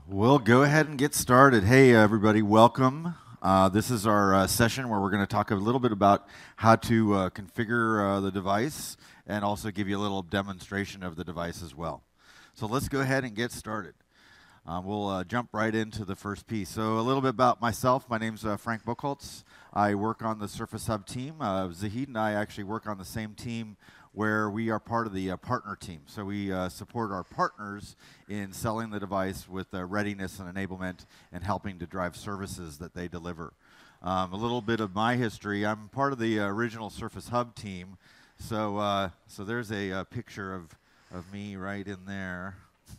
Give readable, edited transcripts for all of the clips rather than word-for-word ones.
We'll go ahead and get started. Hey, everybody, welcome. This is our session where we're going to talk a little bit about how to configure the device and also give you a little demonstration of the device as well. So let's go ahead and get started. We'll jump right into the first piece. So a little bit about myself. My name's Frank Buchholz. I work on the Surface Hub team. Zahid and I actually work on the same team where we are part of the partner team. So we support our partners in selling the device with readiness and enablement and helping to drive services that they deliver. A little bit of my history. I'm part of the original Surface Hub team. So there's a picture of me right in there.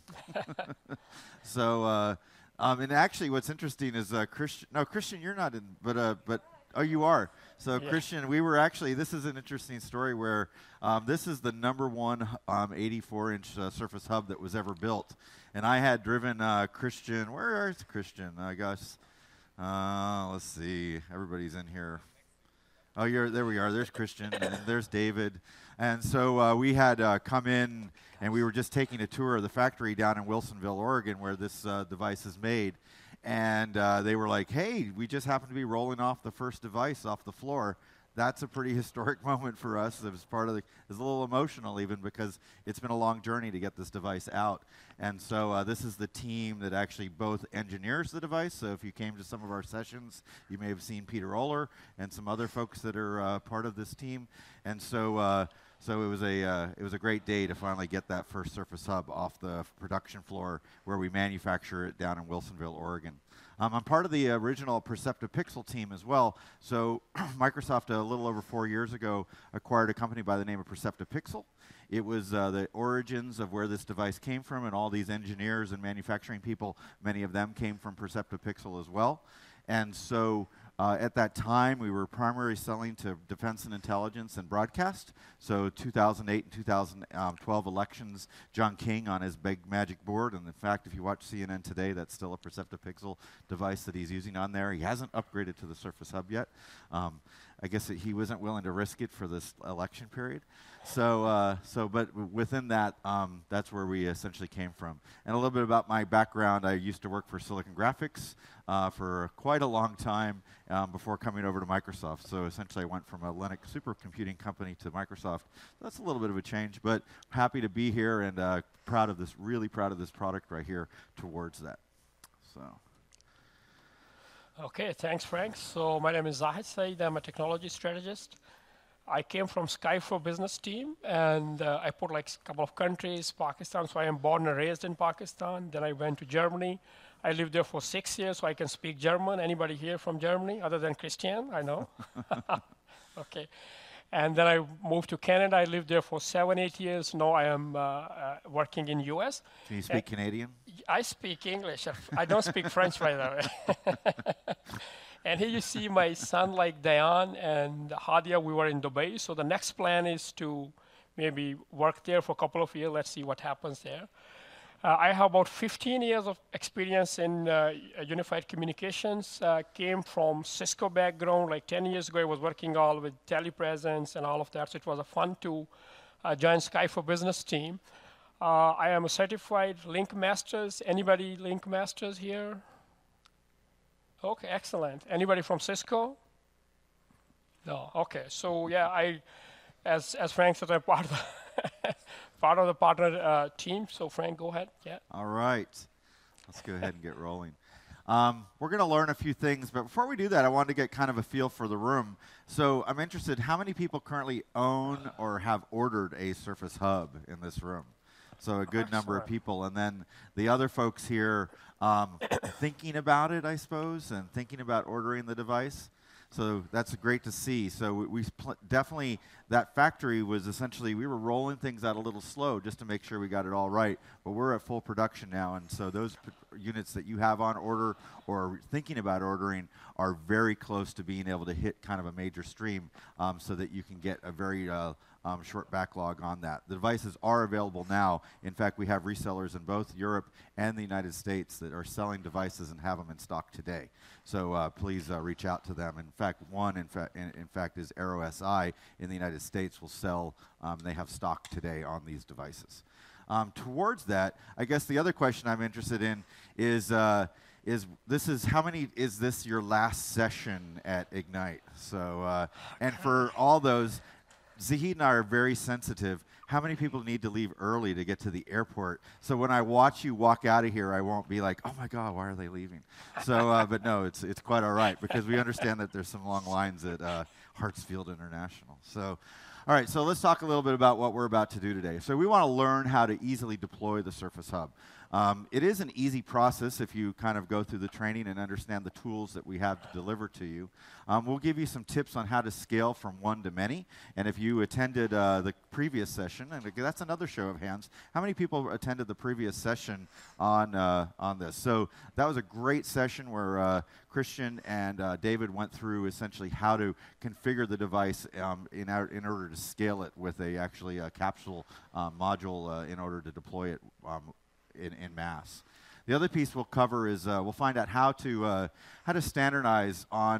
So, and actually what's interesting is Christian, no, Christian, you're not in, but oh, you are. So yeah. Christian, we were actually, this is an interesting story where this is the number one 84-inch Surface Hub that was ever built. And I had driven Christian, where is Christian? I guess, let's see, everybody's in here. Oh, there we are, there's Christian, and there's David. And so we had come in, and we were just taking a tour of the factory down in Wilsonville, Oregon, where this device is made. And they were like, hey, we just happened to be rolling off the first device off the floor. That's a pretty historic moment for us. It was part of it was a little emotional even because it's been a long journey to get this device out. And so this is the team that actually both engineers the device. So if you came to some of our sessions, you may have seen Peter Oler and some other folks that are part of this team. And so so it was a great day to finally get that first Surface Hub off the production floor where we manufacture it down in Wilsonville, Oregon. I'm part of the original Perceptive Pixel team as well. So Microsoft, a little over 4 years ago, acquired a company by the name of Perceptive Pixel. It was the origins of where this device came from, and all these engineers and manufacturing people, many of them came from Perceptive Pixel as well. And so at that time, we were primarily selling to defense and intelligence and broadcast. So 2008 and 2012 elections, John King on his big magic board. And in fact, if you watch CNN today, that's still a Perceptive Pixel device that he's using on there. He hasn't upgraded to the Surface Hub yet. I guess he wasn't willing to risk it for this election period. But within that, that's where we essentially came from. And a little bit about my background. I used to work for Silicon Graphics for quite a long time before coming over to Microsoft. So essentially I went from a Linux supercomputing company to Microsoft. That's a little bit of a change, but happy to be here and really proud of this product right here towards that. So. Okay, thanks, Frank. So my name is Zahid Saeed. I'm a technology strategist. I came from Sky for Business team, and I put like a couple of countries, Pakistan, so I am born and raised in Pakistan. Then I went to Germany. I lived there for 6 years, so I can speak German. Anybody here from Germany, other than Christian? I know. Okay. And then I moved to Canada. I lived there for 7, 8 years. Now I am working in US. Can you speak Canadian? I speak English. I don't speak French, by the way. And here you see my son, like Dayan and Hadia. We were in Dubai. So the next plan is to maybe work there for a couple of years. Let's see what happens there. I have about 15 years of experience in unified communications. Came from Cisco background. Like 10 years ago, I was working all with telepresence and all of that. So it was a fun to join Sky for Business team. I am a certified Link Masters. Anybody Link Masters here? Okay, excellent. Anybody from Cisco? No. Okay. So yeah, as Frank said, I'm part of the partner team. So Frank, go ahead. Yeah. All right. Let's go ahead and get rolling. We're going to learn a few things, but before we do that, I wanted to get kind of a feel for the room. So I'm interested, how many people currently own or have ordered a Surface Hub in this room? So a good number of people. And then the other folks here thinking about it, I suppose, and thinking about ordering the device. So that's great to see. So we definitely, that factory was essentially, we were rolling things out a little slow just to make sure we got it all right. But we're at full production now. And so those units that you have on order or thinking about ordering are very close to being able to hit kind of a major stream so that you can get a very short backlog on that. The devices are available now. In fact, we have resellers in both Europe and the United States that are selling devices and have them in stock today. So please reach out to them. In fact, one in fact is Aero SI in the United States will sell. They have stock today on these devices. Towards that, I guess the other question I'm interested in is is this your last session at Ignite? So, and for all those, Zahid and I are very sensitive. How many people need to leave early to get to the airport? So when I watch you walk out of here, I won't be like, oh my God, why are they leaving? So, but no, it's quite all right because we understand that there's some long lines at Hartsfield International. So, all right, so let's talk a little bit about what we're about to do today. So we want to learn how to easily deploy the Surface Hub. It is an easy process if you kind of go through the training and understand the tools that we have to deliver to you. We'll give you some tips on how to scale from one to many. And if you attended the previous session, and that's another show of hands, how many people attended the previous session on this? So that was a great session where Christian and David went through essentially how to configure the device in order to scale it with a capsule module in order to deploy it in mass. The other piece we'll cover is we'll find out how to standardize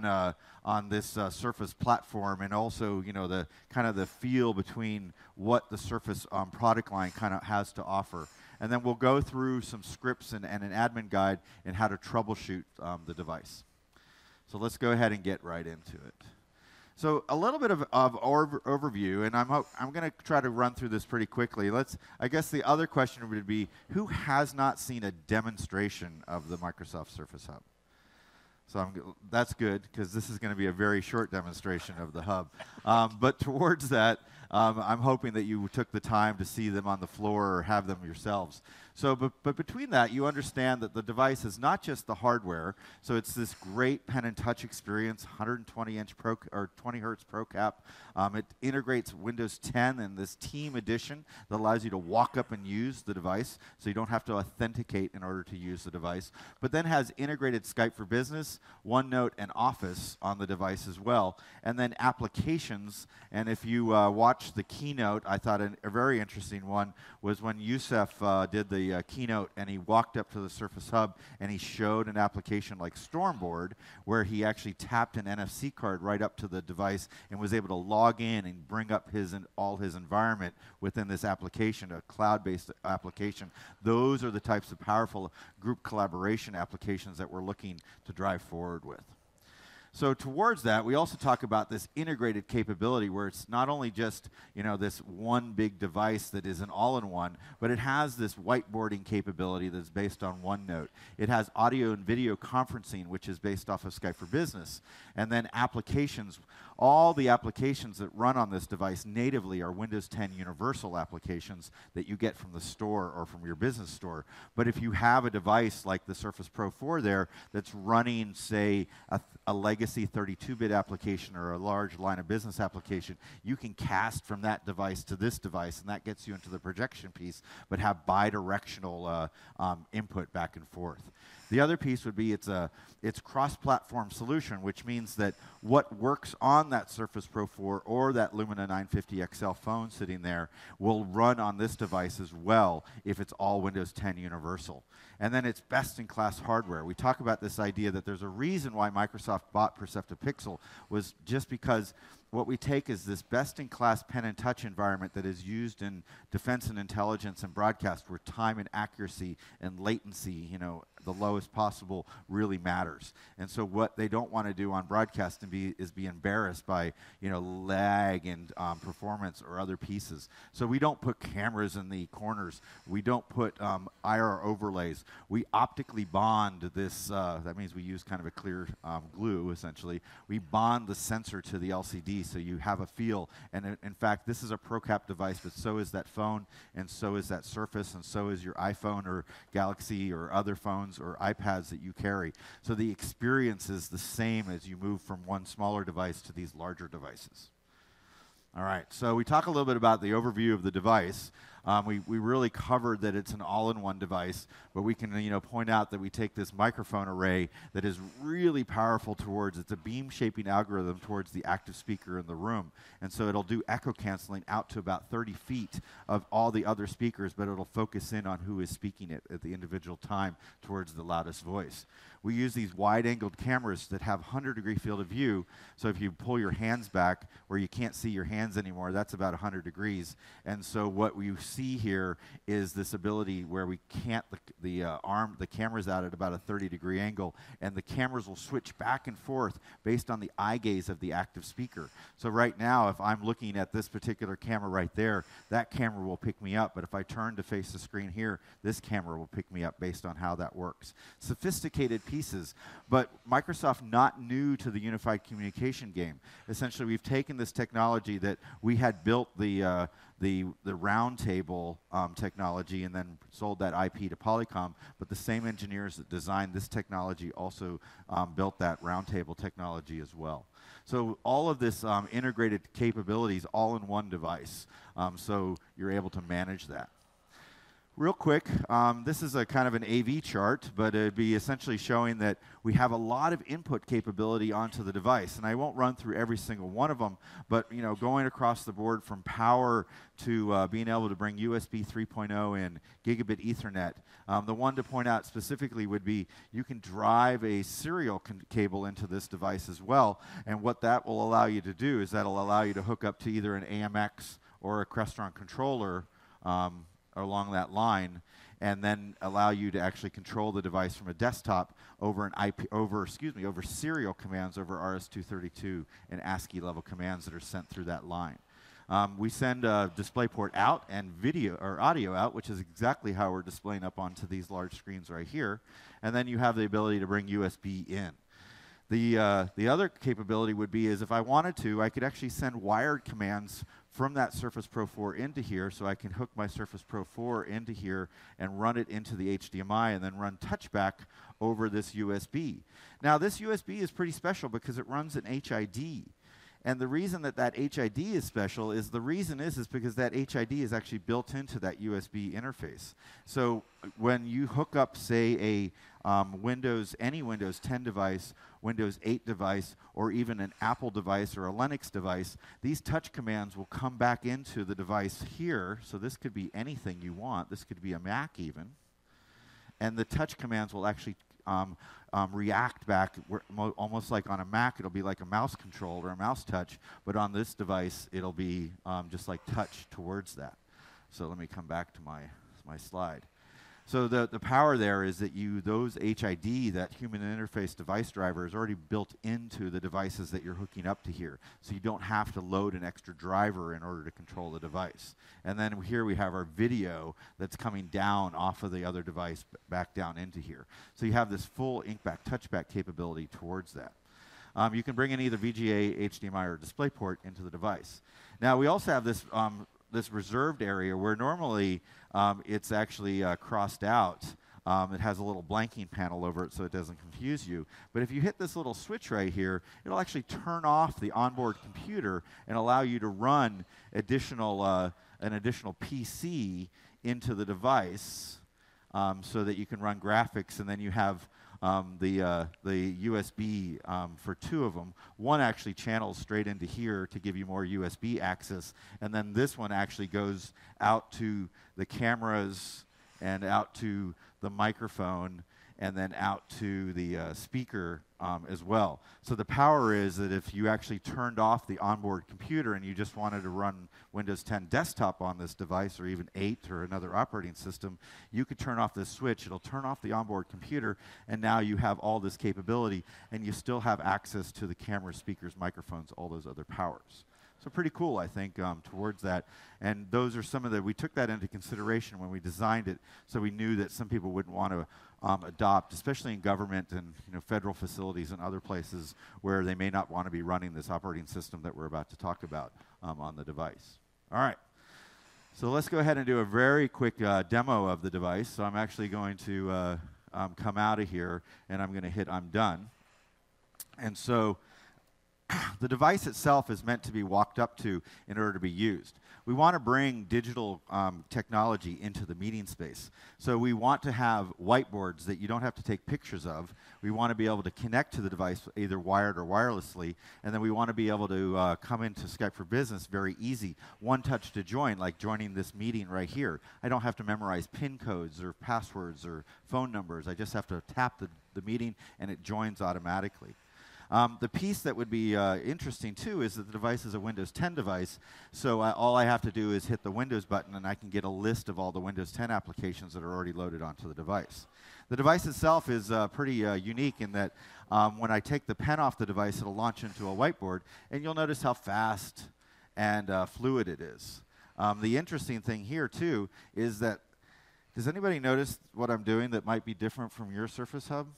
on this Surface platform, and also the kind of the feel between what the Surface product line kind of has to offer. And then we'll go through some scripts and an admin guide in how to troubleshoot the device. So let's go ahead and get right into it. So a little bit of overview, and I'm going to try to run through this pretty quickly. I guess the other question would be, who has not seen a demonstration of the Microsoft Surface Hub? So that's good, because this is going to be a very short demonstration of the hub. But towards that, I'm hoping that you took the time to see them on the floor or have them yourselves. So, but between that, you understand that the device is not just the hardware. So it's this great pen and touch experience, 120-inch or 20 hertz Pro Cap. It integrates Windows 10 and this Team Edition that allows you to walk up and use the device, so you don't have to authenticate in order to use the device. But then has integrated Skype for Business, OneNote, and Office on the device as well, and then applications. And if you watch the keynote, I thought a very interesting one was when Youssef did the keynote, and he walked up to the Surface Hub and he showed an application like Stormboard, where he actually tapped an NFC card right up to the device and was able to log in and bring up all his environment within this application, a cloud-based application. Those are the types of powerful group collaboration applications that we're looking to drive forward with. So towards that, we also talk about this integrated capability where it's not only just this one big device that is an all-in-one, but it has this whiteboarding capability that's based on OneNote. It has audio and video conferencing, which is based off of Skype for Business. And then applications. All the applications that run on this device natively are Windows 10 Universal applications that you get from the store or from your business store. But if you have a device like the Surface Pro 4 there that's running, say, a legacy 32-bit application or a large line of business application, you can cast from that device to this device, and that gets you into the projection piece, but have bi-directional input back and forth. The other piece would be it's cross-platform solution, which means that what works on that Surface Pro 4 or that Lumina 950 XL phone sitting there will run on this device as well if it's all Windows 10 Universal. And then it's best-in-class hardware. We talk about this idea that there's a reason why Microsoft bought Perceptive Pixel, was just because what we take is this best-in-class pen and touch environment that is used in defense and intelligence and broadcast, where time and accuracy and latency, the lowest possible, really matters. And so what they don't want to do on broadcast is be embarrassed by lag and performance or other pieces. So we don't put cameras in the corners. We don't put IR overlays. We optically bond this. That means we use kind of a clear glue, essentially. We bond the sensor to the LCD so you have a feel. And in fact, this is a ProCap device, but so is that phone, and so is that Surface, and so is your iPhone or Galaxy or other phones or iPads that you carry. So the experience is the same as you move from one smaller device to these larger devices. All right, so we talk a little bit about the overview of the device. We really covered that it's an all-in-one device, but we can point out that we take this microphone array that is really powerful it's a beam shaping algorithm towards the active speaker in the room. And so it'll do echo canceling out to about 30 feet of all the other speakers, but it'll focus in on who is speaking it at the individual time towards the loudest voice. We use these wide-angled cameras that have 100-degree field of view, so if you pull your hands back where you can't see your hands anymore, that's about 100 degrees. And so what we see here is this ability where we can't, the camera's out at about a 30-degree angle, and the cameras will switch back and forth based on the eye gaze of the active speaker. So right now, if I'm looking at this particular camera right there, that camera will pick me up, but if I turn to face the screen here, this camera will pick me up based on how that works. Sophisticated pieces, but Microsoft not new to the unified communication game. Essentially, we've taken this technology that we had built the roundtable technology and then sold that IP to Polycom, but the same engineers that designed this technology also built that roundtable technology as well. So all of this integrated capabilities all in one device, so you're able to manage that. Real quick, this is a kind of an AV chart, but it'd be essentially showing that we have a lot of input capability onto the device. And I won't run through every single one of them, but going across the board from power to being able to bring USB 3.0 in, gigabit Ethernet. The one to point out specifically would be you can drive a serial cable into this device as well. And what that will allow you to do is that'll allow you to hook up to either an AMX or a Crestron controller along that line, and then allow you to actually control the device from a desktop over over serial commands over RS-232 and ASCII level commands that are sent through that line. We send a DisplayPort out and video or audio out, which is exactly how we're displaying up onto these large screens right here, and then you have the ability to bring USB in. The other capability would be is if I wanted to, I could actually send wired commands from that Surface Pro 4 into here, so I can hook my Surface Pro 4 into here and run it into the HDMI and then run touchback over this USB. Now this USB is pretty special because it runs an HID. And the reason that that HID is special is because that HID is actually built into that USB interface. So when you hook up, say, any Windows 10 device, Windows 8 device, or even an Apple device or a Linux device, these touch commands will come back into the device here. So this could be anything you want. This could be a Mac even. And the touch commands will actually react back, almost like on a Mac, it'll be like a mouse control or a mouse touch, but on this device, it'll be just like touch towards that. So let me come back to my slide. So the power there is that those HID, that human interface device driver, is already built into the devices that you're hooking up to here. So you don't have to load an extra driver in order to control the device. And then here we have our video that's coming down off of the other device back down into here. So you have this full inkback, touchback capability towards that. You can bring in either VGA, HDMI, or DisplayPort into the device. Now we also have this reserved area where normally it's actually crossed out. It has a little blanking panel over it so it doesn't confuse you. But if you hit this little switch right here, it'll actually turn off the onboard computer and allow you to run an additional PC into the device so that you can run graphics, and then you have the USB for two of them. One actually channels straight into here to give you more USB access, and then this one actually goes out to the cameras and out to the microphone and then out to the speaker as well. So the power is that if you actually turned off the onboard computer and you just wanted to run Windows 10 desktop on this device, or even 8 or another operating system, you could turn off this switch. It'll turn off the onboard computer, and now you have all this capability, and you still have access to the camera, speakers, microphones, all those other powers. So pretty cool, I think, towards that. And those are some of we took that into consideration when we designed it, so we knew that some people wouldn't want to adopt, especially in government and federal facilities and other places where they may not want to be running this operating system that we're about to talk about on the device. All right. So let's go ahead and do a very quick demo of the device. So I'm actually going to come out of here, and I'm going to hit I'm done. And so the device itself is meant to be walked up to in order to be used. We want to bring digital technology into the meeting space. So we want to have whiteboards that you don't have to take pictures of. We want to be able to connect to the device either wired or wirelessly, and then we want to be able to come into Skype for Business very easy. One touch to join, like joining this meeting right here. I don't have to memorize PIN codes or passwords or phone numbers. I just have to tap the meeting and it joins automatically. The piece that would be interesting too is that the device is a Windows 10 device, so all I have to do is hit the Windows button and I can get a list of all the Windows 10 applications that are already loaded onto the device. The device itself is pretty unique in that when I take the pen off the device, it'll launch into a whiteboard, and you'll notice how fast and fluid it is. The interesting thing here too is that, does anybody notice what I'm doing that might be different from your Surface Hub?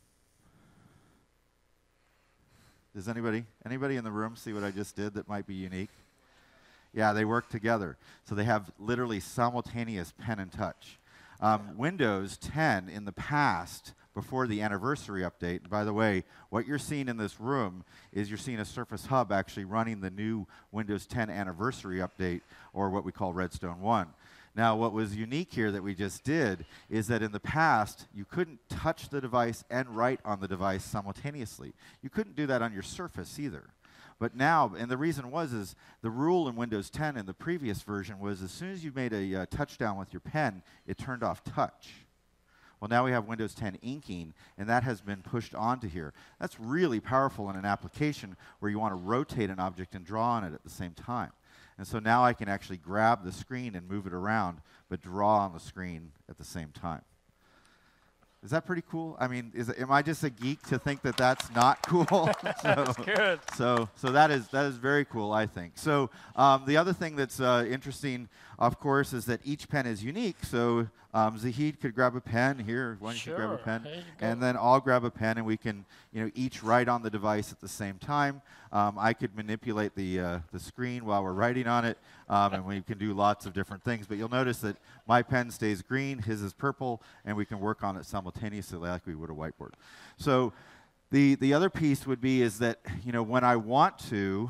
Does anybody in the room see what I just did that might be unique? Yeah, they work together. So they have literally simultaneous pen and touch. Windows 10 in the past, before the anniversary update, and by the way, what you're seeing in this room is you're seeing a Surface Hub actually running the new Windows 10 anniversary update, or what we call Redstone 1. Now, what was unique here that we just did is that in the past, you couldn't touch the device and write on the device simultaneously. You couldn't do that on your Surface either. But now, and the reason was, is the rule in Windows 10 in the previous version was as soon as you made a touchdown with your pen, it turned off touch. Well, now we have Windows 10 inking, and that has been pushed onto here. That's really powerful in an application where you want to rotate an object and draw on it at the same time. And so now I can actually grab the screen and move it around, but draw on the screen at the same time. Is that pretty cool? I mean, am I just a geek to think that that's not cool? That's good. So that is very cool, I think. So the other thing that's interesting, of course, is that each pen is unique. So Zahid could grab a pen here. Why don't you grab a pen? And then I'll grab a pen, and we can, each write on the device at the same time. I could manipulate the screen while we're writing on it, and we can do lots of different things. But you'll notice that my pen stays green, his is purple, and we can work on it simultaneously like we would a whiteboard. So the other piece would be is that when I want to,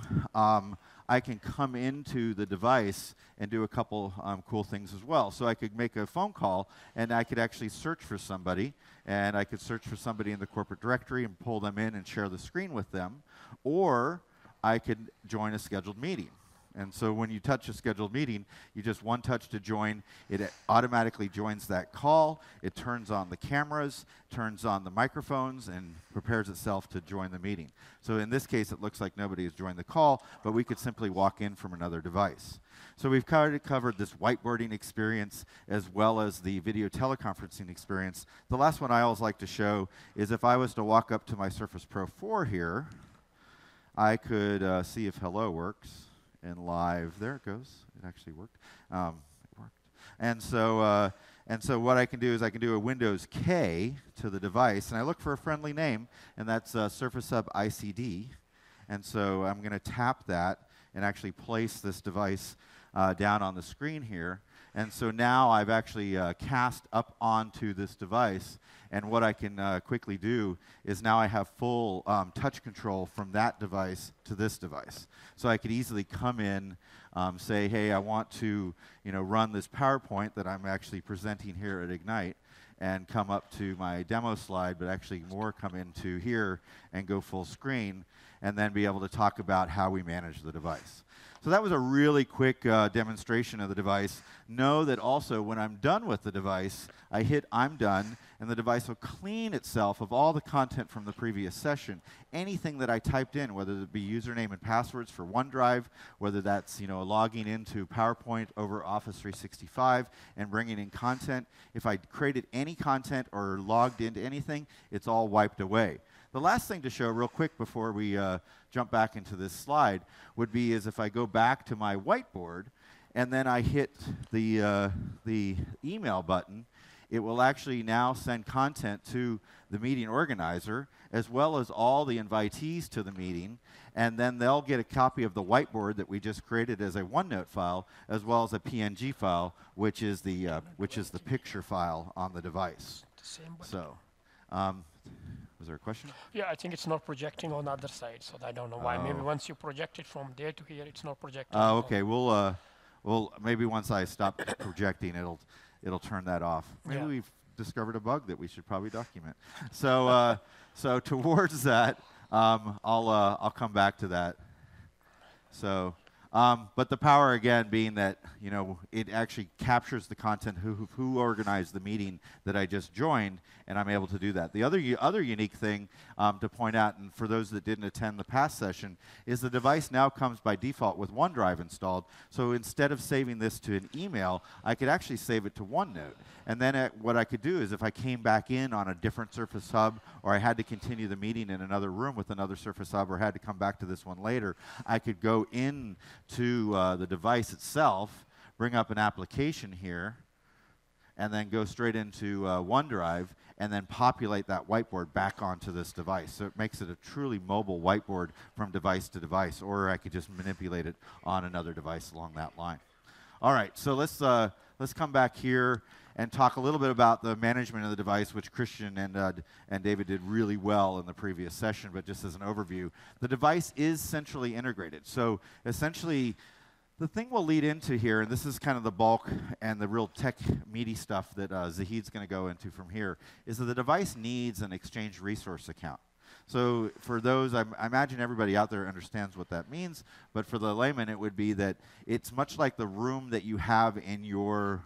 I can come into the device and do a couple cool things as well. So I could make a phone call, and I could actually search for somebody, and I could search for somebody in the corporate directory and pull them in and share the screen with them, or I could join a scheduled meeting. And so when you touch a scheduled meeting, you just one touch to join. It automatically joins that call. It turns on the cameras, turns on the microphones, and prepares itself to join the meeting. So in this case, it looks like nobody has joined the call, but we could simply walk in from another device. So we've covered this whiteboarding experience as well as the video teleconferencing experience. The last one I always like to show is if I was to walk up to my Surface Pro 4 here, I could see if hello works. And live, there it goes. It actually worked. It worked. And so what I can do is I can do a Windows K to the device, and I look for a friendly name, and that's Surface Hub ICD. And so I'm going to tap that and actually place this device down on the screen here. And so now I've actually cast up onto this device, and what I can quickly do is now I have full touch control from that device to this device. So I could easily come in, say, hey, I want to run this PowerPoint that I'm actually presenting here at Ignite, and come up to my demo slide, but actually more come into here and go full screen, and then be able to talk about how we manage the device. So that was a really quick demonstration of the device. Know that also when I'm done with the device, I hit I'm done, and the device will clean itself of all the content from the previous session. Anything that I typed in, whether it be username and passwords for OneDrive, whether that's logging into PowerPoint over Office 365 and bringing in content. If I created any content or logged into anything, it's all wiped away. The last thing to show real quick before we jump back into this slide would be is if I go back to my whiteboard and then I hit the email button, it will actually now send content to the meeting organizer as well as all the invitees to the meeting, and then they'll get a copy of the whiteboard that we just created as a OneNote file as well as a PNG file, which is the picture file on the device. So. Was there a question? Yeah, I think it's not projecting on the other side, so I don't know why. Maybe once you project it from there to here, it's not projecting. Oh, okay. Well, maybe once I stop projecting, it'll turn that off. Maybe we've discovered a bug that we should probably document. So, so towards that, I'll come back to that. So, But the power, again, being that, it actually captures the content, who organized the meeting that I just joined, and I'm able to do that. The other unique thing to point out, and for those that didn't attend the past session, is the device now comes by default with OneDrive installed. So instead of saving this to an email, I could actually save it to OneNote. And then what I could do is if I came back in on a different Surface Hub, or I had to continue the meeting in another room with another Surface Hub, or had to come back to this one later, I could go in to the device itself, bring up an application here, and then go straight into OneDrive, and then populate that whiteboard back onto this device. So it makes it a truly mobile whiteboard from device to device, or I could just manipulate it on another device along that line. All right, so let's come back here and talk a little bit about the management of the device, which Christian and David did really well in the previous session, but just as an overview. The device is centrally integrated. So essentially, the thing we'll lead into here, and this is kind of the bulk and the real tech meaty stuff that Zahid's going to go into from here, is that the device needs an Exchange resource account. So for those, I imagine everybody out there understands what that means, but for the layman, it would be that it's much like the room that you have in your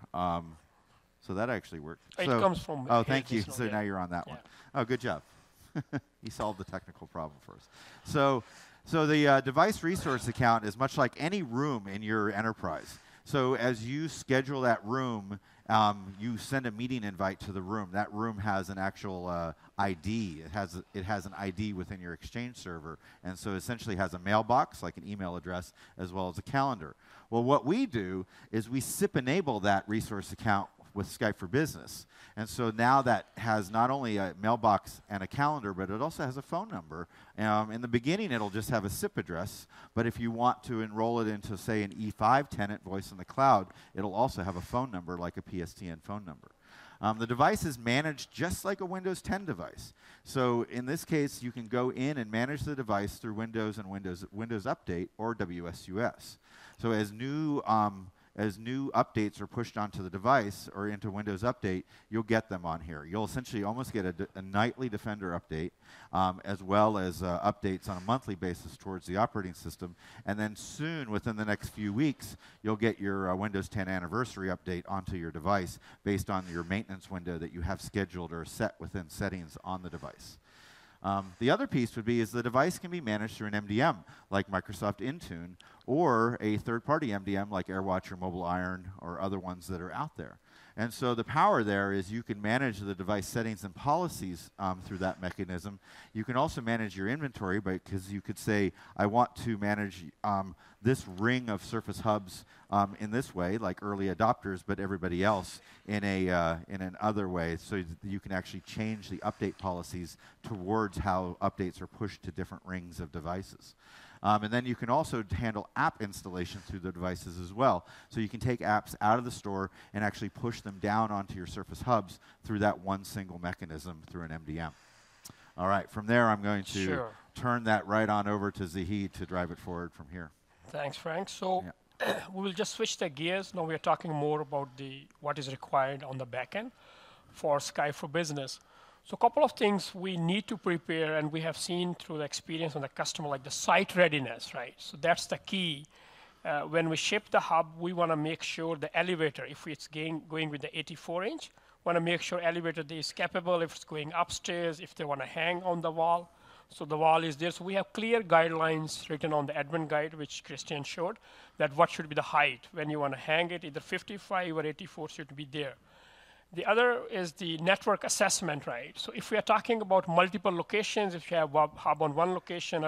so that actually worked. It comes from. Oh, thank you. So now you're on that one. Oh, good job. You solved the technical problem for us. So the device resource account is much like any room in your enterprise. So as you schedule that room, you send a meeting invite to the room. That room has an actual ID. It has an ID within your Exchange server, and so essentially has a mailbox, like an email address, as well as a calendar. Well, what we do is we SIP enable that resource account with Skype for Business. And so now that has not only a mailbox and a calendar, but it also has a phone number. In the beginning, it'll just have a SIP address, but if you want to enroll it into, say, an E5 tenant, voice in the cloud, it'll also have a phone number like a PSTN phone number. The device is managed just like a Windows 10 device. So in this case, you can go in and manage the device through Windows and Windows Update or WSUS. So as new updates are pushed onto the device or into Windows Update, you'll get them on here. You'll essentially almost get a nightly Defender update, as well as updates on a monthly basis towards the operating system. And then soon, within the next few weeks, you'll get your Windows 10 anniversary update onto your device based on your maintenance window that you have scheduled or set within settings on the device. The other piece would be is the device can be managed through an MDM like Microsoft Intune or a third-party MDM like AirWatch or Mobile Iron or other ones that are out there. And so the power there is you can manage the device settings and policies through that mechanism. You can also manage your inventory because you could say, I want to manage this ring of Surface Hubs in this way, like early adopters, but everybody else in an other way, so you can actually change the update policies towards how updates are pushed to different rings of devices. And then you can also handle app installation through the devices as well. So you can take apps out of the store and actually push them down onto your Surface Hubs through that one single mechanism through an MDM. All right, from there I'm going to turn that right on over to Zahid to drive it forward from here. Thanks, Frank. So we will just switch the gears. Now we are talking more about what is required on the back end for Skype for Business. So a couple of things we need to prepare, and we have seen through the experience on the customer, like the site readiness, right? So that's the key. When we ship the hub, we want to make sure the elevator, if it's going with the 84-inch, want to make sure elevator is capable if it's going upstairs, if they want to hang on the wall. So the wall is there. So we have clear guidelines written on the admin guide, which Christian showed, that what should be the height. When you want to hang it, either 55 or 84 should be there. The other is the network assessment, right? So if we are talking about multiple locations, if you have a hub on one location,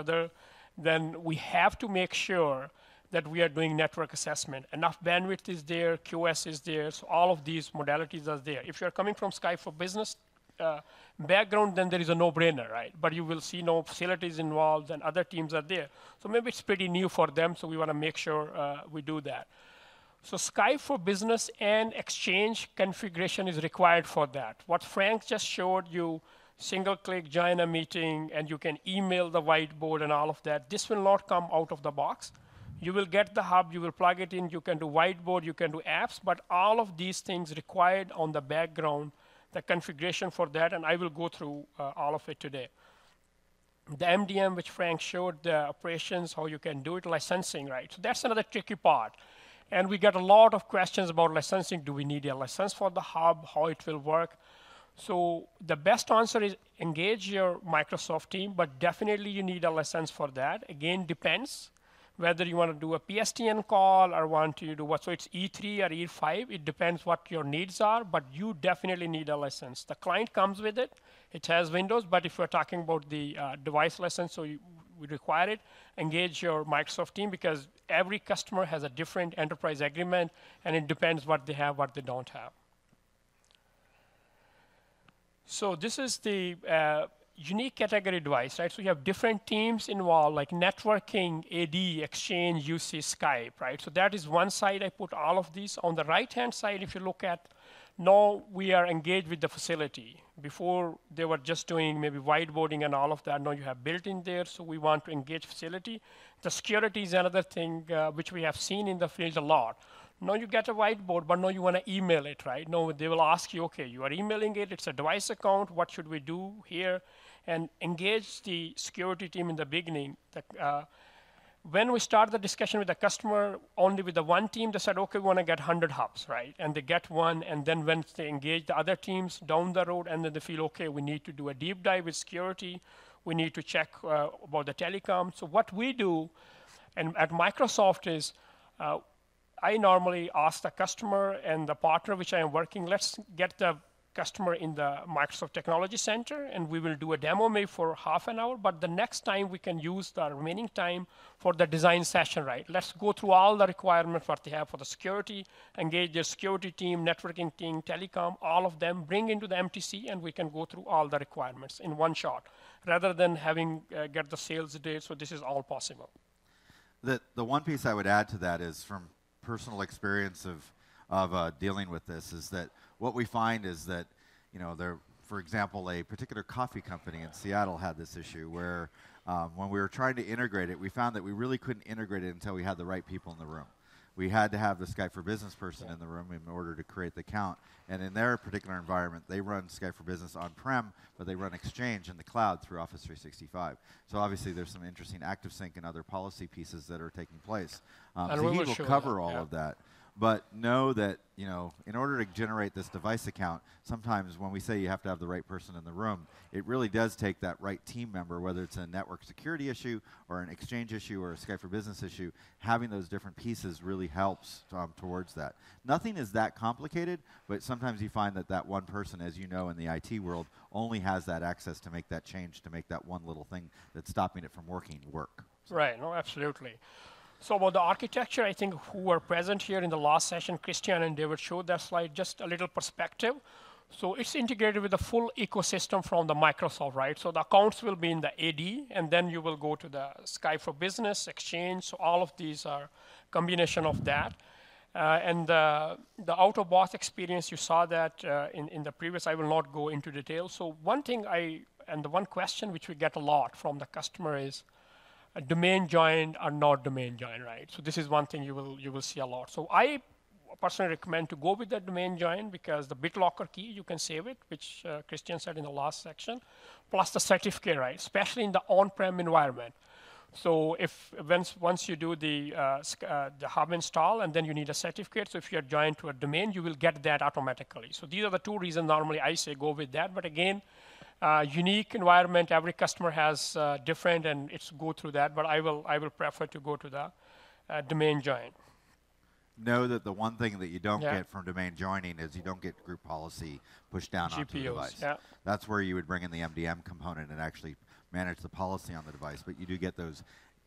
then we have to make sure that we are doing network assessment. Enough bandwidth is there, QoS is there, so all of these modalities are there. If you're coming from Skype for Business background, then there is a no-brainer, right? But you will see no facilities involved and other teams are there. So maybe it's pretty new for them, so we want to make sure we do that. So Skype for Business and Exchange configuration is required for that. What Frank just showed you, single-click, join a meeting, and you can email the whiteboard and all of that. This will not come out of the box. You will get the hub, you will plug it in, you can do whiteboard, you can do apps, but all of these things required on the background, the configuration for that, and I will go through all of it today. the MDM, which Frank showed, the operations, how you can do it, licensing, right? So that's another tricky part. And we get a lot of questions about licensing. Do we need a license for the hub? How it will work? So the best answer is engage your Microsoft team, but definitely you need a license for that. Again, depends whether you want to do a PSTN call or want to do what. So it's E3 or E5. It depends what your needs are, but you definitely need a license. The client comes with it. It has Windows, but if we're talking about the device license, so we require it, engage your Microsoft team because every customer has a different enterprise agreement, and it depends what they have, what they don't have. So this is the unique category device, right? So you have different teams involved, like networking, AD, Exchange, UC, Skype, right? So that is one side. I put all of these. On the right-hand side, if you look at, now we are engaged with the facility. Before, they were just doing maybe whiteboarding and all of that. Now you have built in there, so we want to engage facility. The security is another thing which we have seen in the field a lot. Now you get a whiteboard, but now you want to email it, right? Now they will ask you, okay, you are emailing it, it's a device account, what should we do here? And engage the security team in the beginning. When we start the discussion with the customer, only with the one team, they said, okay, we want to get 100 hubs, right? And they get one, and then when they engage the other teams down the road, and then they feel, okay, we need to do a deep dive with security, we need to check about the telecom. So what we do, and at Microsoft is, I normally ask the customer and the partner which I am working, let's get the customer in the Microsoft Technology Center, and we will do a demo maybe for half an hour, but the next time we can use the remaining time for the design session, right? Let's go through all the requirements what they have for the security, engage their security team, networking team, telecom, all of them, bring into the MTC, and we can go through all the requirements in one shot, rather than having get the sales date, so this is all possible. The one piece I would add to that is from personal experience of dealing with this is that what we find is that, you know, for example, a particular coffee company in Seattle had this issue where when we were trying to integrate it, we found that we really couldn't integrate it until we had the right people in the room. We had to have the Skype for Business person in the room in order to create the account. And in their particular environment, they run Skype for Business on-prem, but they run Exchange in the cloud through Office 365. So obviously there's some interesting ActiveSync and other policy pieces that are taking place. Zahid will cover all of that. But know that, you know, in order to generate this device account, sometimes when we say you have to have the right person in the room, it really does take that right team member, whether it's a network security issue or an Exchange issue or a Skype for Business issue. Having those different pieces really helps towards that. Nothing is that complicated, but sometimes you find that that one person, as you know in the IT world, only has that access to make that change, to make that one little thing that's stopping it from working work. Right, no, absolutely. So about the architecture, I think who were present here in the last session, Christian and David showed that slide, just a little perspective. So it's integrated with the full ecosystem from the Microsoft, right? So the accounts will be in the AD, and then you will go to the Skype for Business, Exchange. So all of these are combination of that. And the out-of-box experience, you saw that in the previous, I will not go into detail. So one thing and the one question which we get a lot from the customer is, a domain joined or not domain joined, right? So this is one thing you will see a lot. So I personally recommend to go with the domain join because the BitLocker key, you can save it, which Christian said in the last section, plus the certificate, right? Especially in the on-prem environment. So if once you do the hub install and then you need a certificate, so if you're joined to a domain, you will get that automatically. So these are the two reasons normally I say go with that. But again, unique environment, every customer has different, and it's go through that. But I will prefer to go to the domain join. Know that the one thing that you don't get from domain joining is you don't get group policy pushed down onto the device. Yeah. That's where you would bring in the MDM component and actually manage the policy on the device. But you do get those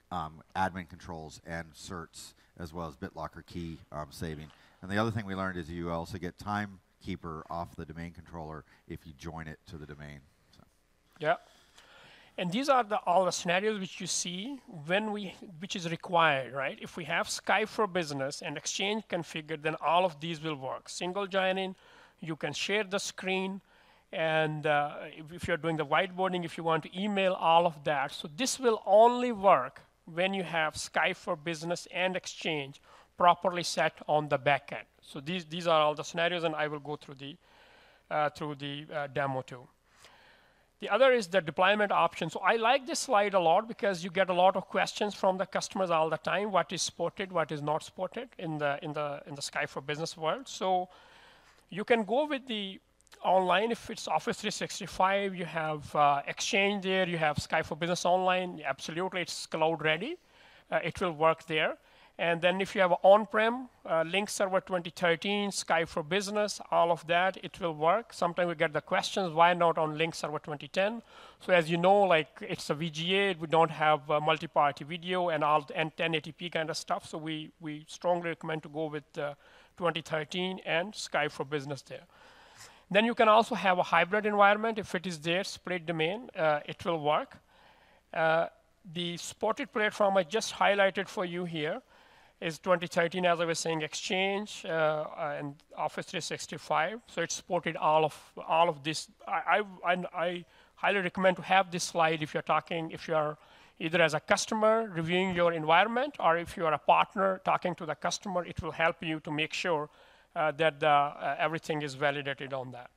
admin controls and certs as well as BitLocker key saving. And the other thing we learned is you also get Timekeeper off the domain controller if you join it to the domain. So. Yeah. And these are all the scenarios which you see which is required, right? If we have Skype for Business and Exchange configured, then all of these will work. Single join-in, you can share the screen, and if you're doing the whiteboarding, if you want to email, all of that. So this will only work when you have Skype for Business and Exchange properly set on the back end. So these are all the scenarios, and I will go through the demo too. The other is the deployment option. So I like this slide a lot because you get a lot of questions from the customers all the time. What is supported, what is not supported in the Skype for Business world. So you can go with the online if it's Office 365. You have Exchange there. You have Skype for Business Online. Absolutely, it's cloud ready. It will work there. And then if you have on-prem, Link Server 2013, Skype for Business, all of that, it will work. Sometimes we get the questions, why not on Link Server 2010? So as you know, like it's a VGA, we don't have multi-party video and 1080p kind of stuff. So we strongly recommend to go with 2013 and Skype for Business there. Then you can also have a hybrid environment. If it is there, split domain, it will work. The supported platform I just highlighted for you here is 2013, as I was saying, Exchange and Office 365. So it supported all of this. I highly recommend to have this slide if you are either as a customer reviewing your environment, or if you are a partner talking to the customer, it will help you to make sure that everything is validated on that.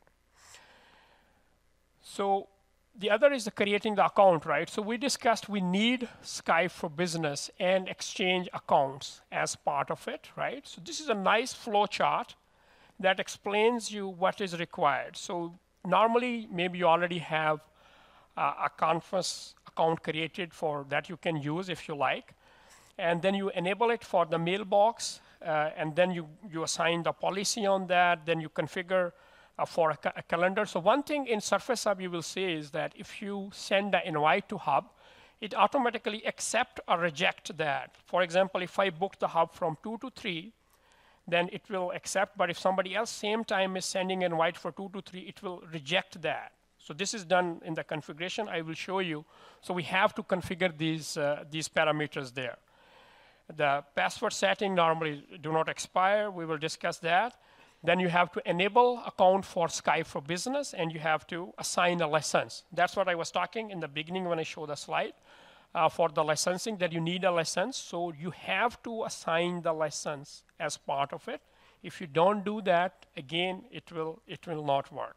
So the other is creating the account, right? So we discussed we need Skype for Business and Exchange accounts as part of it, right? So this is a nice flow chart that explains you what is required. So normally, maybe you already have a conference account created for that you can use if you like. And then you enable it for the mailbox, and then you assign the policy on that, then you configure for a calendar. So one thing in Surface Hub you will see is that if you send an invite to Hub, it automatically accept or reject that. For example, if I book the Hub from 2 to 3, then it will accept. But if somebody else same time is sending an invite for 2 to 3, it will reject that. So this is done in the configuration. I will show you. So we have to configure these parameters there. The password setting normally do not expire. We will discuss that. Then you have to enable account for Skype for Business, and you have to assign a license. That's what I was talking in the beginning when I showed the slide for the licensing, that you need a license. So you have to assign the license as part of it. If you don't do that, again, it will not work.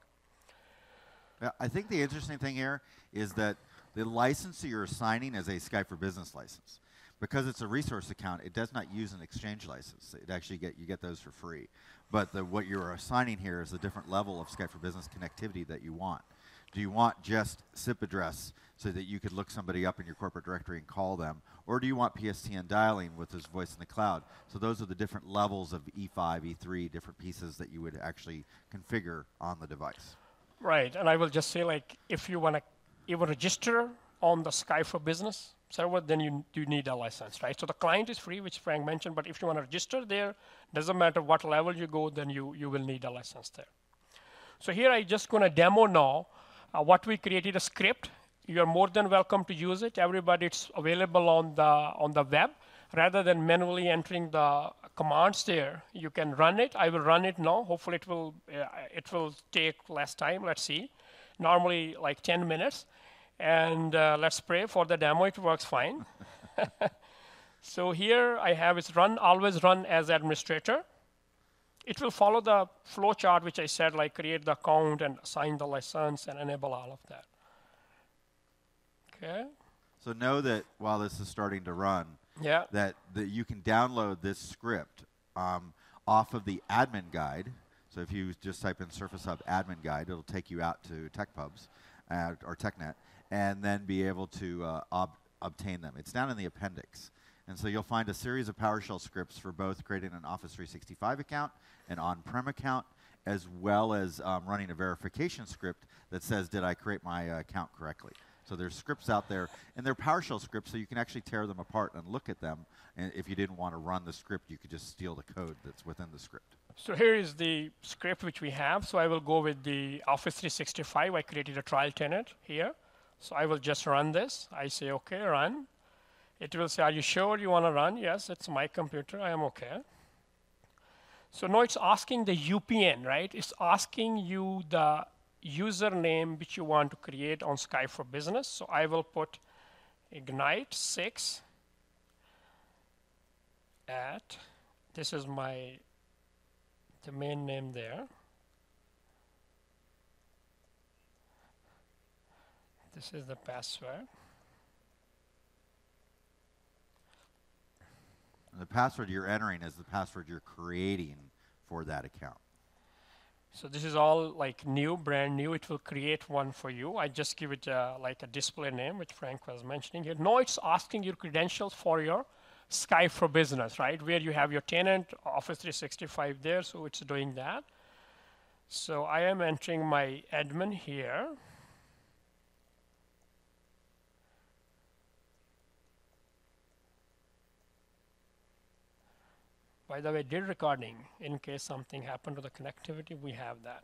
Yeah, I think the interesting thing here is that the license that you're assigning is a Skype for Business license. Because it's a resource account, it does not use an Exchange license. It actually you get those for free. But what you're assigning here is a different level of Skype for Business connectivity that you want. Do you want just SIP address so that you could look somebody up in your corporate directory and call them? Or do you want PSTN dialing with this voice in the cloud? So those are the different levels of E5, E3, different pieces that you would actually configure on the device. Right, and I will just say, like, if you want to even register on the Skype for Business server, then you need a license, right? So the client is free, which Frank mentioned, but if you want to register there, doesn't matter what level you go, then you will need a license there. So here I just going to demo now what we created a script. You are more than welcome to use it. Everybody, it's available on the web. Rather than manually entering the commands there, you can run it. I will run it now. Hopefully it will take less time. Let's see. Normally like 10 minutes. And let's pray for the demo. It works fine. So here I have it's always run as administrator. It will follow the flow chart, which I said, like create the account and assign the license and enable all of that. Okay. So know that while this is starting to run, that you can download this script off of the admin guide. So if you just type in Surface Hub admin guide, it'll take you out to TechPubs or TechNet, and then be able to obtain them. It's down in the appendix. And so you'll find a series of PowerShell scripts for both creating an Office 365 account, an on-prem account, as well as running a verification script that says, did I create my account correctly? So there's scripts out there, and they're PowerShell scripts, so you can actually tear them apart and look at them. And if you didn't want to run the script, you could just steal the code that's within the script. So here is the script which we have. So I will go with the Office 365. I created a trial tenant here. So I will just run this. I say, OK, run. It will say, are you sure you want to run? Yes, it's my computer. I am OK. So now it's asking the UPN, right? It's asking you the username which you want to create on Skype for Business. So I will put Ignite 6 at, this is my domain name there. This is the password. And the password you're entering is the password you're creating for that account. So this is all like new, brand new. It will create one for you. I just give it like a display name, which Frank was mentioning here. No, it's asking your credentials for your Skype for Business, right? Where you have your tenant, Office 365 there, so it's doing that. So I am entering my admin here. By the way, did recording in case something happened to the connectivity, we have that.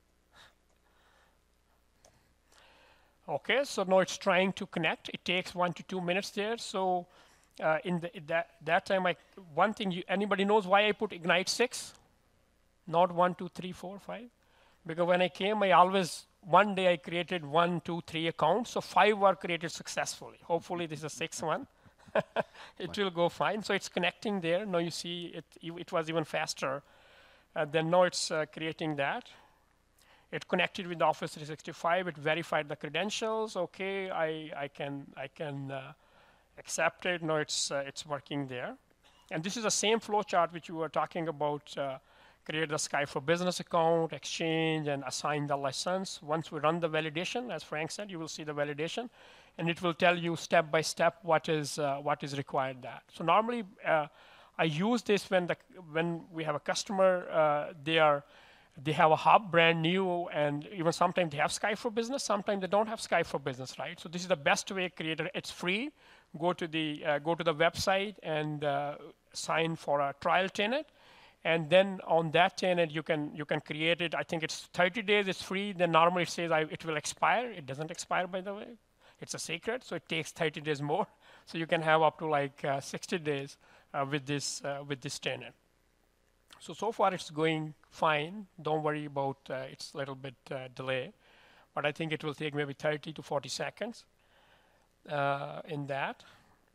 Okay, so now it's trying to connect. It takes 1 to 2 minutes there. So in that time, one thing, anybody knows why I put Ignite 6? Not 1, 2, 3, 4, 5? Because when I came, one day I created 1, 2, 3 accounts. So 5 were created successfully. Hopefully this is the 6th one. It will go fine. So it's connecting there. Now you see it was even faster. Then now it's creating that. It connected with Office 365. It verified the credentials. Okay, I can accept it. Now it's working there. And this is the same flow chart which we were talking about. Create the Skype for Business account, exchange, and assign the license. Once we run the validation, as Frank said, you will see the validation, and it will tell you step by step what is required. That. So normally, I use this when we have a customer. They have a hub brand new, and even sometimes they have Skype for Business. Sometimes they don't have Skype for Business, right? So this is the best way created. It's free. Go to the website and sign for a trial tenant. And then on that tenant, you can create it. I think it's 30 days. It's free. Then normally it says it will expire. It doesn't expire, by the way. It's a secret, so it takes 30 days more. So you can have up to like 60 days with this tenant. So far it's going fine. Don't worry about it's a little bit delay, but I think it will take maybe 30 to 40 seconds in that.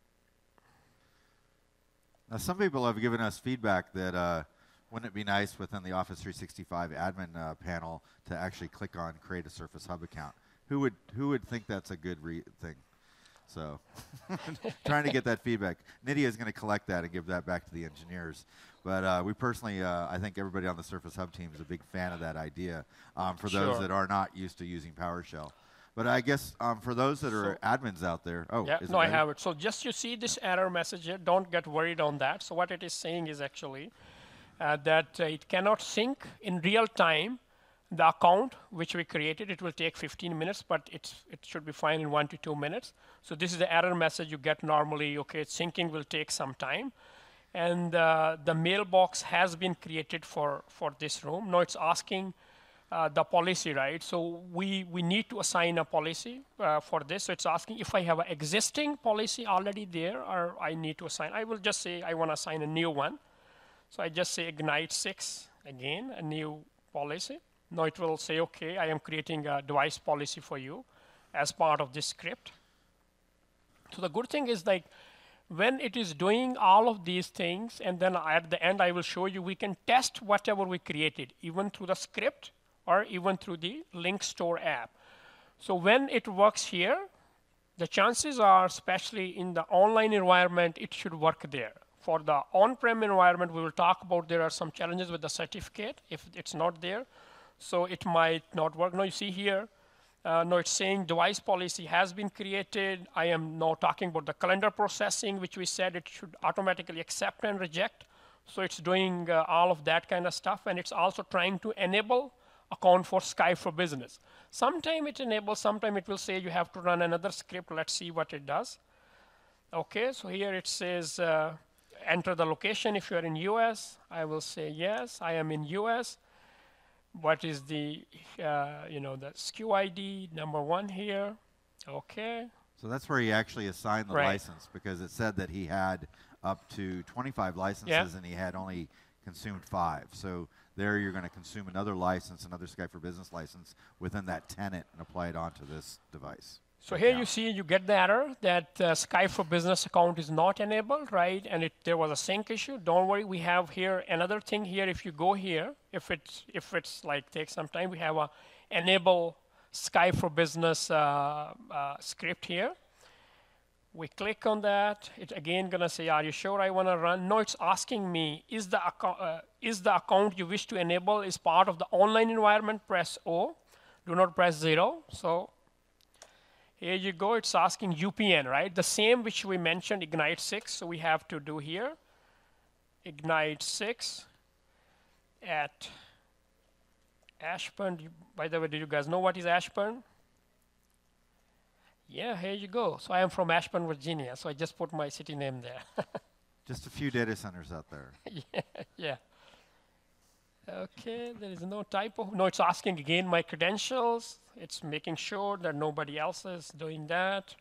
Now, some people have given us feedback that wouldn't it be nice within the Office 365 admin panel to actually click on create a Surface Hub account? Who would think that's a good thing? So trying to get that feedback. Nydia is going to collect that and give that back to the engineers. But we personally, I think everybody on the Surface Hub team is a big fan of that idea for those that are not used to using PowerShell. But I guess for those that are admins out there, I have it. So just you see this error message here, don't get worried on that. So what it is saying is actually that it cannot sync in real time the account which we created. It will take 15 minutes, but it should be fine in 1 to 2 minutes. So this is the error message you get normally. Okay, syncing will take some time. And the mailbox has been created for this room. Now it's asking the policy, right? So we need to assign a policy for this. So it's asking if I have an existing policy already there or I need to assign. I will just say I want to assign a new one. So I just say Ignite 6 again, a new policy. Now it will say, okay, I am creating a device policy for you as part of this script. So the good thing is like when it is doing all of these things, and then at the end I will show you we can test whatever we created, even through the script or even through the Link Store app. So when it works here, the chances are, especially in the online environment, it should work there. For the on-prem environment, we will talk about there are some challenges with the certificate if it's not there. So it might not work. Now you see here, now it's saying device policy has been created. I am now talking about the calendar processing, which we said it should automatically accept and reject. So it's doing all of that kind of stuff. And it's also trying to enable account for Skype for Business. Sometime it enables, sometime it will say you have to run another script. Let's see what it does. Okay, so here it says enter the location if you're in US. I will say yes, I am in US. What is the, the SKU ID, number 1 here. Okay. So that's where he actually assigned the license because it said that he had up to 25 licenses and he had only consumed 5. So there you're going to consume another license, another Skype for Business license within that tenant and apply it onto this device. So here you see you get the error that Skype for Business account is not enabled, right? And there was a sync issue. Don't worry, we have here another thing here. If you go here, if it's like takes some time, we have a enable Skype for Business script here. We click on that. It's again gonna say, are you sure I wanna run? No, it's asking me, is the account you wish to enable is part of the online environment? Press O. Do not press 0. So here you go. It's asking UPN, right? The same which we mentioned, Ignite 6. So we have to do here, Ignite 6 at Ashburn. By the way, do you guys know what is Ashburn? Yeah, here you go. So I am from Ashburn, Virginia. So I just put my city name there. Just a few data centers out there. Yeah. Okay, there is no typo. No, it's asking again my credentials. It's making sure that nobody else is doing that.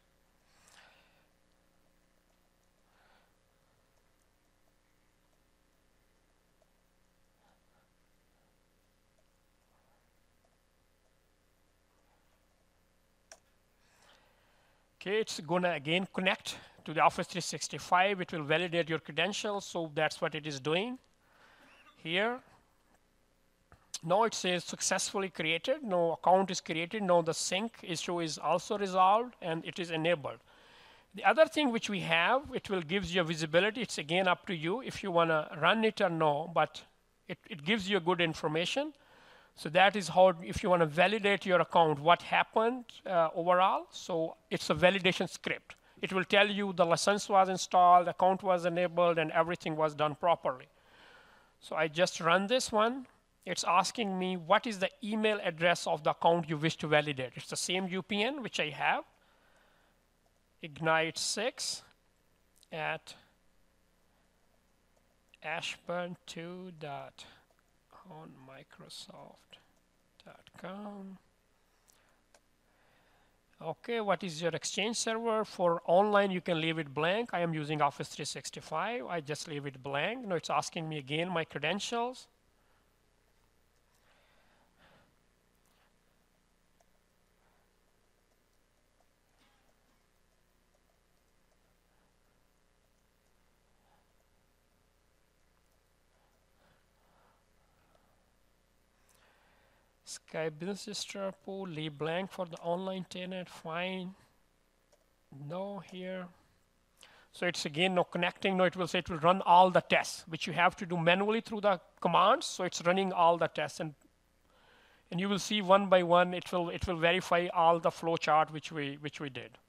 Okay, it's gonna again connect to the Office 365. It will validate your credentials, so that's what it is doing here. Now it says successfully created. No account is created. Now the sync issue is also resolved and it is enabled. The other thing which we have, it will gives you a visibility. It's again up to you if you wanna run it or no, but it gives you good information. So that is how, if you want to validate your account, what happened overall. So it's a validation script. It will tell you the license was installed, account was enabled, and everything was done properly. So I just run this one. It's asking me what is the email address of the account you wish to validate. It's the same UPN which I have, Ignite 6 at ashburn2.onmicrosoft.com. Okay, what is your Exchange server? For online, you can leave it blank. I am using Office 365. I just leave it blank. Now it's asking me again my credentials. Skype Business Registrar pool, leave blank for the online tenant, fine. No here. So it's again no connecting. No, it will say it will run all the tests, which you have to do manually through the commands. So it's running all the tests, and you will see one by one. It will verify all the flow chart which we did.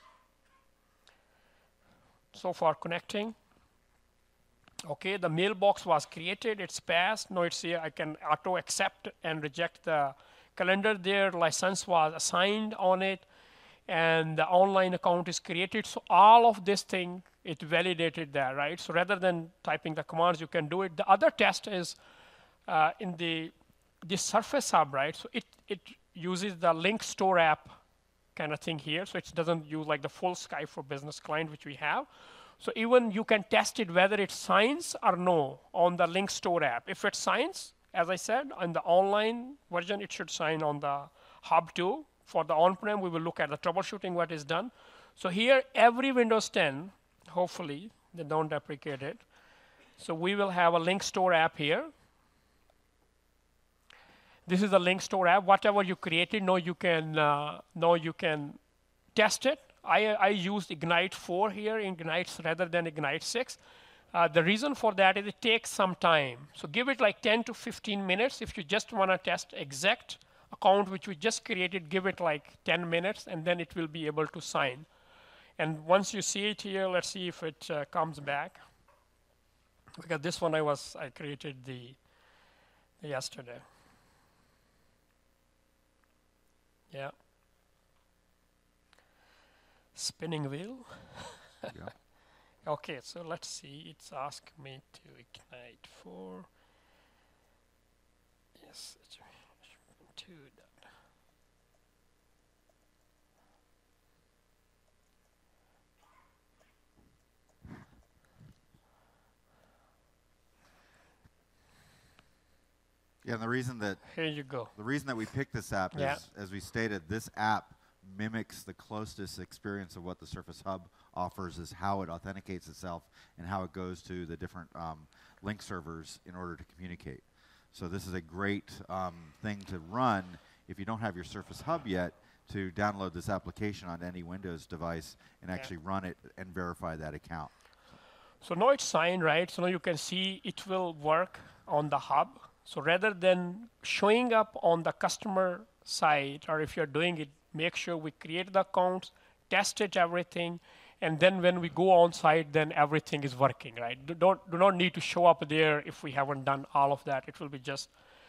So far connecting. Okay, the mailbox was created, it's passed. Now it's here, I can auto accept and reject the calendar there. License was assigned on it, and the online account is created. So all of this thing, it validated there, right? So rather than typing the commands, you can do it. The other test is in the Surface Hub, right? So it uses the Link Store app kind of thing here. So it doesn't use like the full Skype for Business client, which we have. So even you can test it whether it signs or no on the Link Store app. If it signs, as I said, on the online version, it should sign on the Hub too. For the on-prem, we will look at the troubleshooting, what is done. So here, every Windows 10, hopefully, they don't deprecate it. So we will have a Link Store app here. This is the Link Store app. Whatever you created, now you can test it. I used Ignite 4 here, Ignite rather than Ignite 6. The reason for that is it takes some time. So give it like 10 to 15 minutes. If you just want to test exact account which we just created, give it like 10 minutes, and then it will be able to sign. And once you see it here, let's see if it comes back. Because this one I created yesterday. Yeah. Spinning wheel. Yeah. Okay, so let's see. It's asked me to Ignite 4. Yes, it's 2. Yeah, and the reason that here you go. The reason that we picked this app Yeah. is, as we stated, this app mimics the closest experience of what the Surface Hub offers, is how it authenticates itself and how it goes to the different link servers in order to communicate. So this is a great thing to run if you don't have your Surface Hub yet, to download this application on any Windows device and actually run it and verify that account. So now it's signed, right? So now you can see it will work on the hub. So rather than showing up on the customer side, or if you're doing it, make sure we create the accounts, test it, everything, and then when we go on site, then everything is working, right? Do not need to show up there if we haven't done all of that. It will be just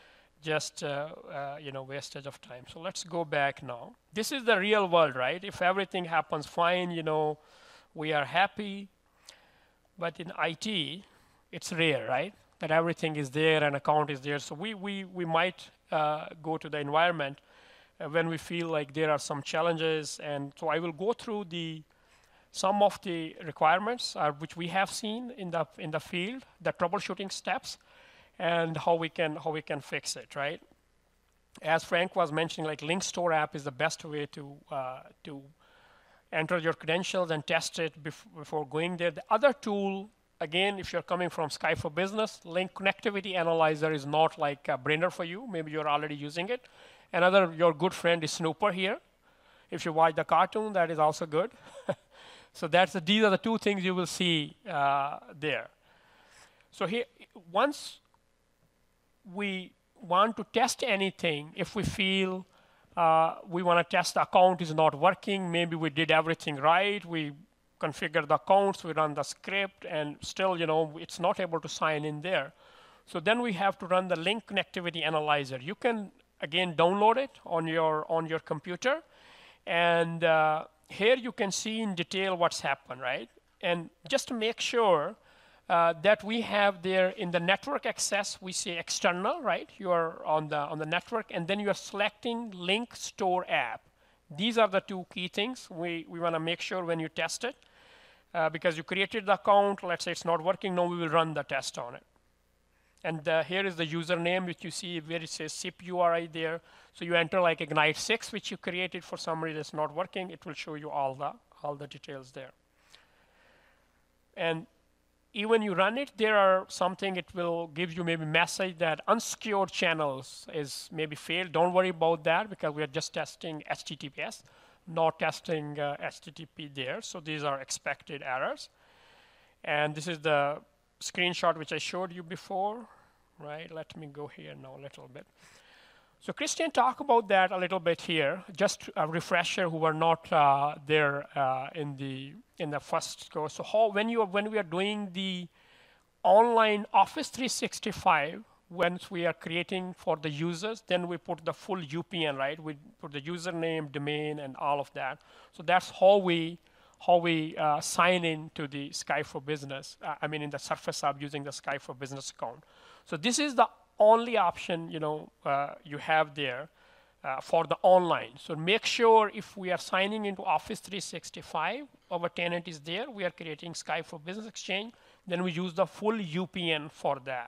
wastage of time. So let's go back now. This is the real world, right? If everything happens fine, we are happy. But in IT, it's rare, right? That everything is there and account is there. So we might go to the environment when we feel like there are some challenges. And so I will go through some of the requirements which we have seen in the field, the troubleshooting steps, and how we can fix it, right? As Frank was mentioning, like Link Store app is the best way to enter your credentials and test it before going there. The other tool, again, if you're coming from Sky for Business, Link Connectivity Analyzer is not like a brainer for you. Maybe you're already using it. Another, your good friend is Snooper here. If you watch the cartoon, that is also good. So these are the two things you will see there. So here, once we want to test anything, if we feel we want to test the account is not working, maybe we did everything right, we configure the accounts, we run the script, and still, it's not able to sign in there. So then we have to run the Link Connectivity Analyzer. You can, again, download it on your computer, and here you can see in detail what's happened, right? And just to make sure that we have there in the network access, we say external, right? You are on the network, and then you are selecting Link Store app. These are the two key things we want to make sure when you test it, because you created the account. Let's say it's not working. Now we will run the test on it. And here is the username, which you see where it says SIP URI there. So you enter like Ignite 6, which you created for some reason it's not working. It will show you all the details there. And even you run it, there are something, it will give you maybe message that unsecured channels is maybe failed. Don't worry about that because we are just testing HTTPS, not testing HTTP there. So these are expected errors. And this is the screenshot which I showed you before, right? Let me go here now a little bit. So Christian talked about that a little bit here. Just a refresher who were not there in the first course. So when we are doing the online Office 365, once we are creating for the users, then we put the full UPN, right? We put the username, domain, and all of that. So that's how we sign in to the Sky for Business. In the Surface Hub using the Sky for Business account. So this is the only option you have there for the online. So make sure if we are signing into Office 365, our tenant is there, we are creating Sky for Business Exchange, then we use the full UPN for that.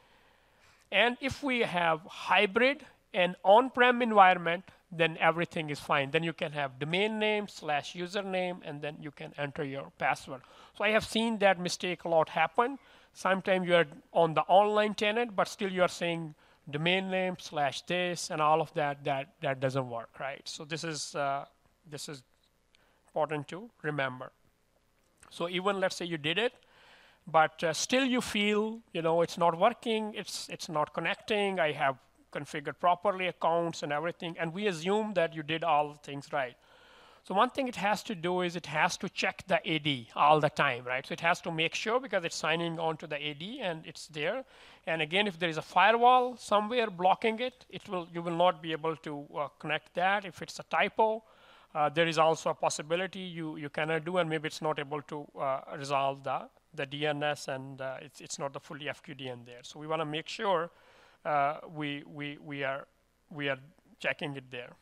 And if we have hybrid and on-prem environment, then everything is fine. Then you can have domain name / username, and then you can enter your password. So I have seen that mistake a lot happen. Sometimes you are on the online tenant, but still you are saying domain name / this and all of that doesn't work, right? So this is important to remember. So even let's say you did it, but still you feel it's not working, it's not connecting. I have configured properly accounts and everything, and we assume that you did all things right. So one thing it has to do is it has to check the AD all the time, right? So it has to make sure because it's signing on to the AD and it's there. And again, if there is a firewall somewhere blocking it, you will not be able to connect that. If it's a typo, there is also a possibility you cannot do, and maybe it's not able to resolve the DNS, and it's not the fully FQDN there. So we want to make sure we are checking it there.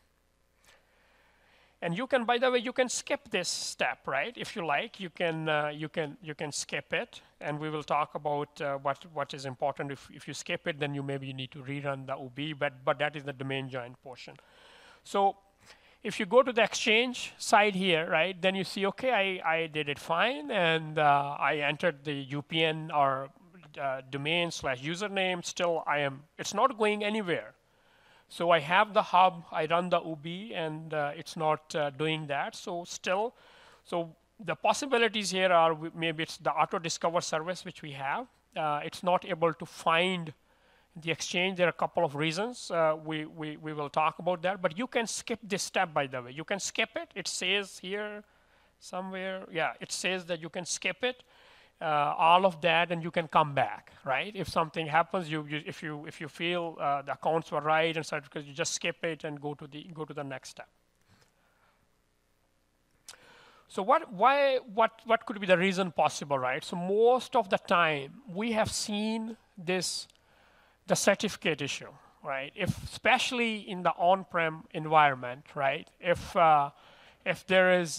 And you can, by the way, you can skip this step, right? If you like, you can skip it, and we will talk about what is important. If you skip it, then maybe you need to rerun the OB, but that is the domain join portion. So if you go to the Exchange side here, right, then you see, okay, I did it fine, and I entered the UPN or domain / username. Still, it's not going anywhere. So I have the hub, I run the UBI, and it's not doing that. So still, so the possibilities here are maybe it's the auto discover service which we have. It's not able to find the exchange. There are a couple of reasons. We will talk about that. But you can skip this step, by the way. You can skip it. It says here somewhere, yeah, it says that you can skip it. All of that, and you can come back, right? If something happens, if you feel the accounts were right and certificates, you just skip it and go to the next step. So what could be the reason possible, right? So most of the time we have seen the certificate issue, right? Especially in the on-prem environment, right? If there is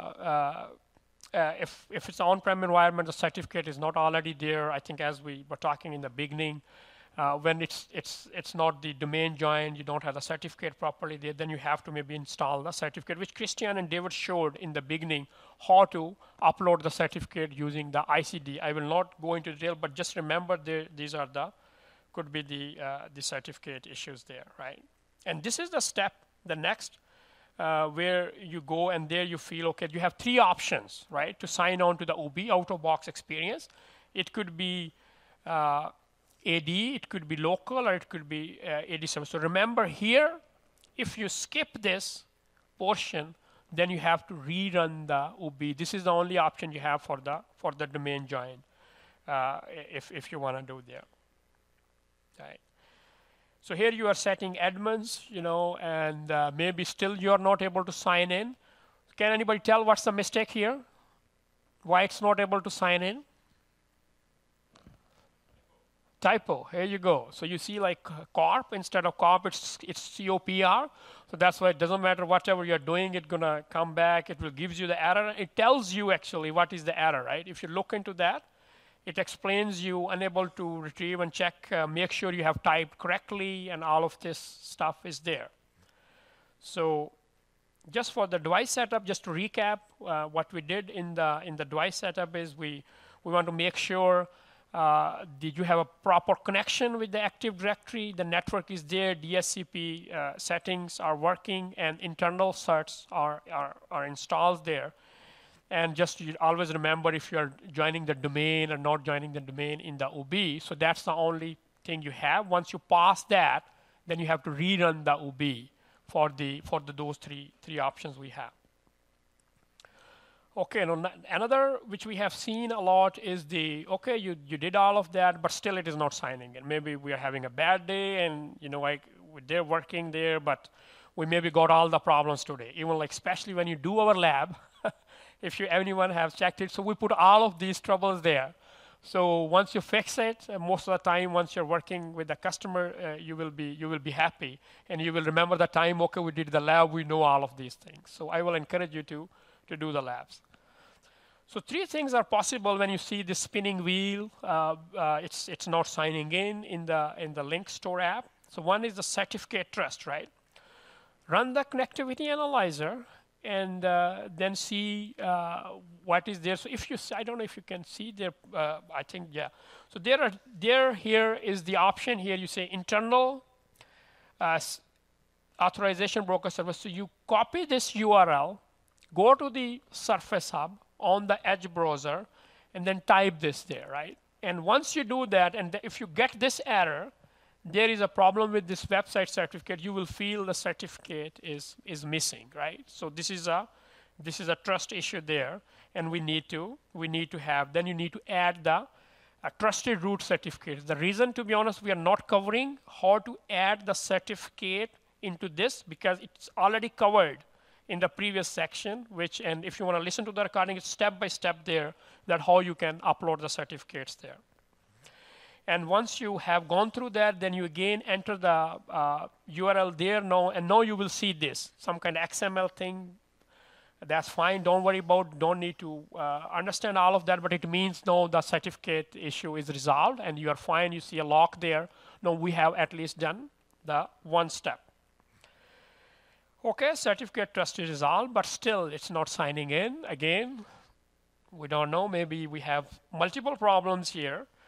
if it's an on-prem environment, the certificate is not already there. I think as we were talking in the beginning, when it's not the domain joined, you don't have the certificate properly there, then you have to maybe install the certificate, which Christian and David showed in the beginning how to upload the certificate using the ICD. I will not go into detail, but just remember these are could be the certificate issues there, right? And this is the step, the next. Where you go and there you feel, okay, you have three options, right, to sign on to the UBI out-of-box experience. It could be AD, it could be local, or it could be AD7. So remember here, if you skip this portion, then you have to rerun the UBI. This is the only option you have for the domain join, if you want to do there, right? So here you are setting admins, and maybe still you are not able to sign in. Can anybody tell what's the mistake here? Why it's not able to sign in? Typo, here you go. So you see like corp, instead of corp, it's COPR. So that's why it doesn't matter whatever you're doing, it's gonna come back, it will gives you the error. It tells you actually what is the error, right? If you look into that, it explains you unable to retrieve and check, make sure you have typed correctly, and all of this stuff is there. So just for the device setup, just to recap, what we did in the device setup is we want to make sure that you have a proper connection with the Active Directory, the network is there, DSCP settings are working, and internal certs are installed there. And just you always remember if you're joining the domain or not joining the domain in the UBI. So that's the only thing you have. Once you pass that, then you have to rerun the UBI for those three options we have. Okay, now another which we have seen a lot is you did all of that, but still it is not signing in. Maybe we are having a bad day, and they're working there, but we maybe got all the problems today. Even like especially when you do our lab. If anyone has checked it, so we put all of these troubles there. So once you fix it, most of the time, once you're working with the customer, you will be happy, and you will remember the time. Okay, we did the lab, we know all of these things. So I will encourage you to do the labs. So three things are possible when you see this spinning wheel. It's not signing in the Link Store app. So one is the certificate trust, right? Run the connectivity analyzer, and then see what is there. So I don't know if you can see there, I think, yeah. So here is the option here. You say internal authorization broker service. So you copy this URL, go to the Surface Hub on the Edge browser, and then type this there, right? And once you do that, and if you get this error, there is a problem with this website certificate, you will feel the certificate is missing, right? So this is a trust issue there, and we need to have. Then you need to add the trusted root certificate. The reason, to be honest, we are not covering how to add the certificate into this because it's already covered in the previous section. And if you want to listen to the recording, it's step by step there that how you can upload the certificates there. And once you have gone through that, then you again enter the URL there now, and now you will see this, some kind of XML thing. That's fine, don't worry about, don't need to understand all of that, but it means now the certificate issue is resolved, and you are fine, you see a lock there. Now we have at least done the one step. Okay, certificate trust is resolved, but still it's not signing in. Again, we don't know, maybe we have multiple problems here.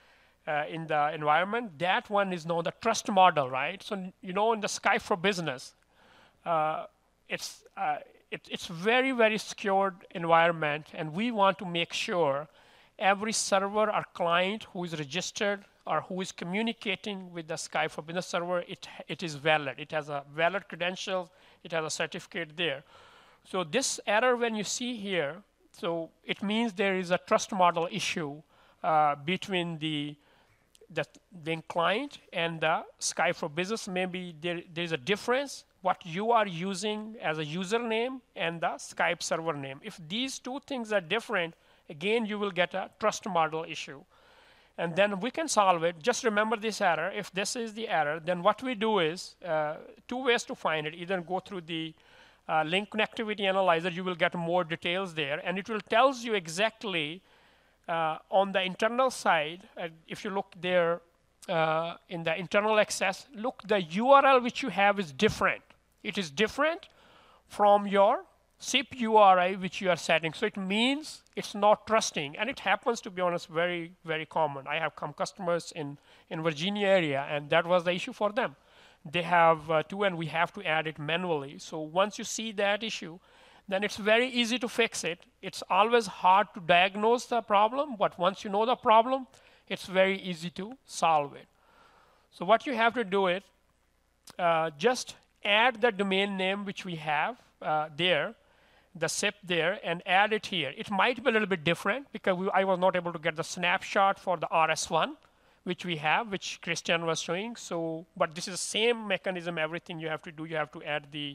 in the environment. That one is known the trust model, right? So in the Skype for Business, it's very, very secured environment, and we want to make sure every server or client who is registered or who is communicating with the Skype for Business server, it is valid. It has a valid credentials. It has a certificate there. So this error, when you see here, so it means there is a trust model issue between the client and the Skype for Business. Maybe there's a difference what you are using as a username and the Skype server name. If these two things are different, again, you will get a trust model issue. And then we can solve it. Just remember this error. If this is the error, then what we do is two ways to find it. Either go through the link connectivity analyzer, you will get more details there, and it will tells you exactly on the internal side, if you look there in the internal access, look, the URL which you have is different. It is different from your SIP URI which you are setting. So it means it's not trusting, and it happens, to be honest, very, very common. I have come customers in Virginia area, and that was the issue for them. They have two, and we have to add it manually. So once you see that issue, then it's very easy to fix it. It's always hard to diagnose the problem, but once you know the problem, it's very easy to solve it. So what you have to do is just add the domain name which we have there, the SIP there, and add it here. It might be a little bit different because I was not able to get the snapshot for the RS1, which we have, which Christian was showing. So, but this is the same mechanism, everything you have to do. You have to add the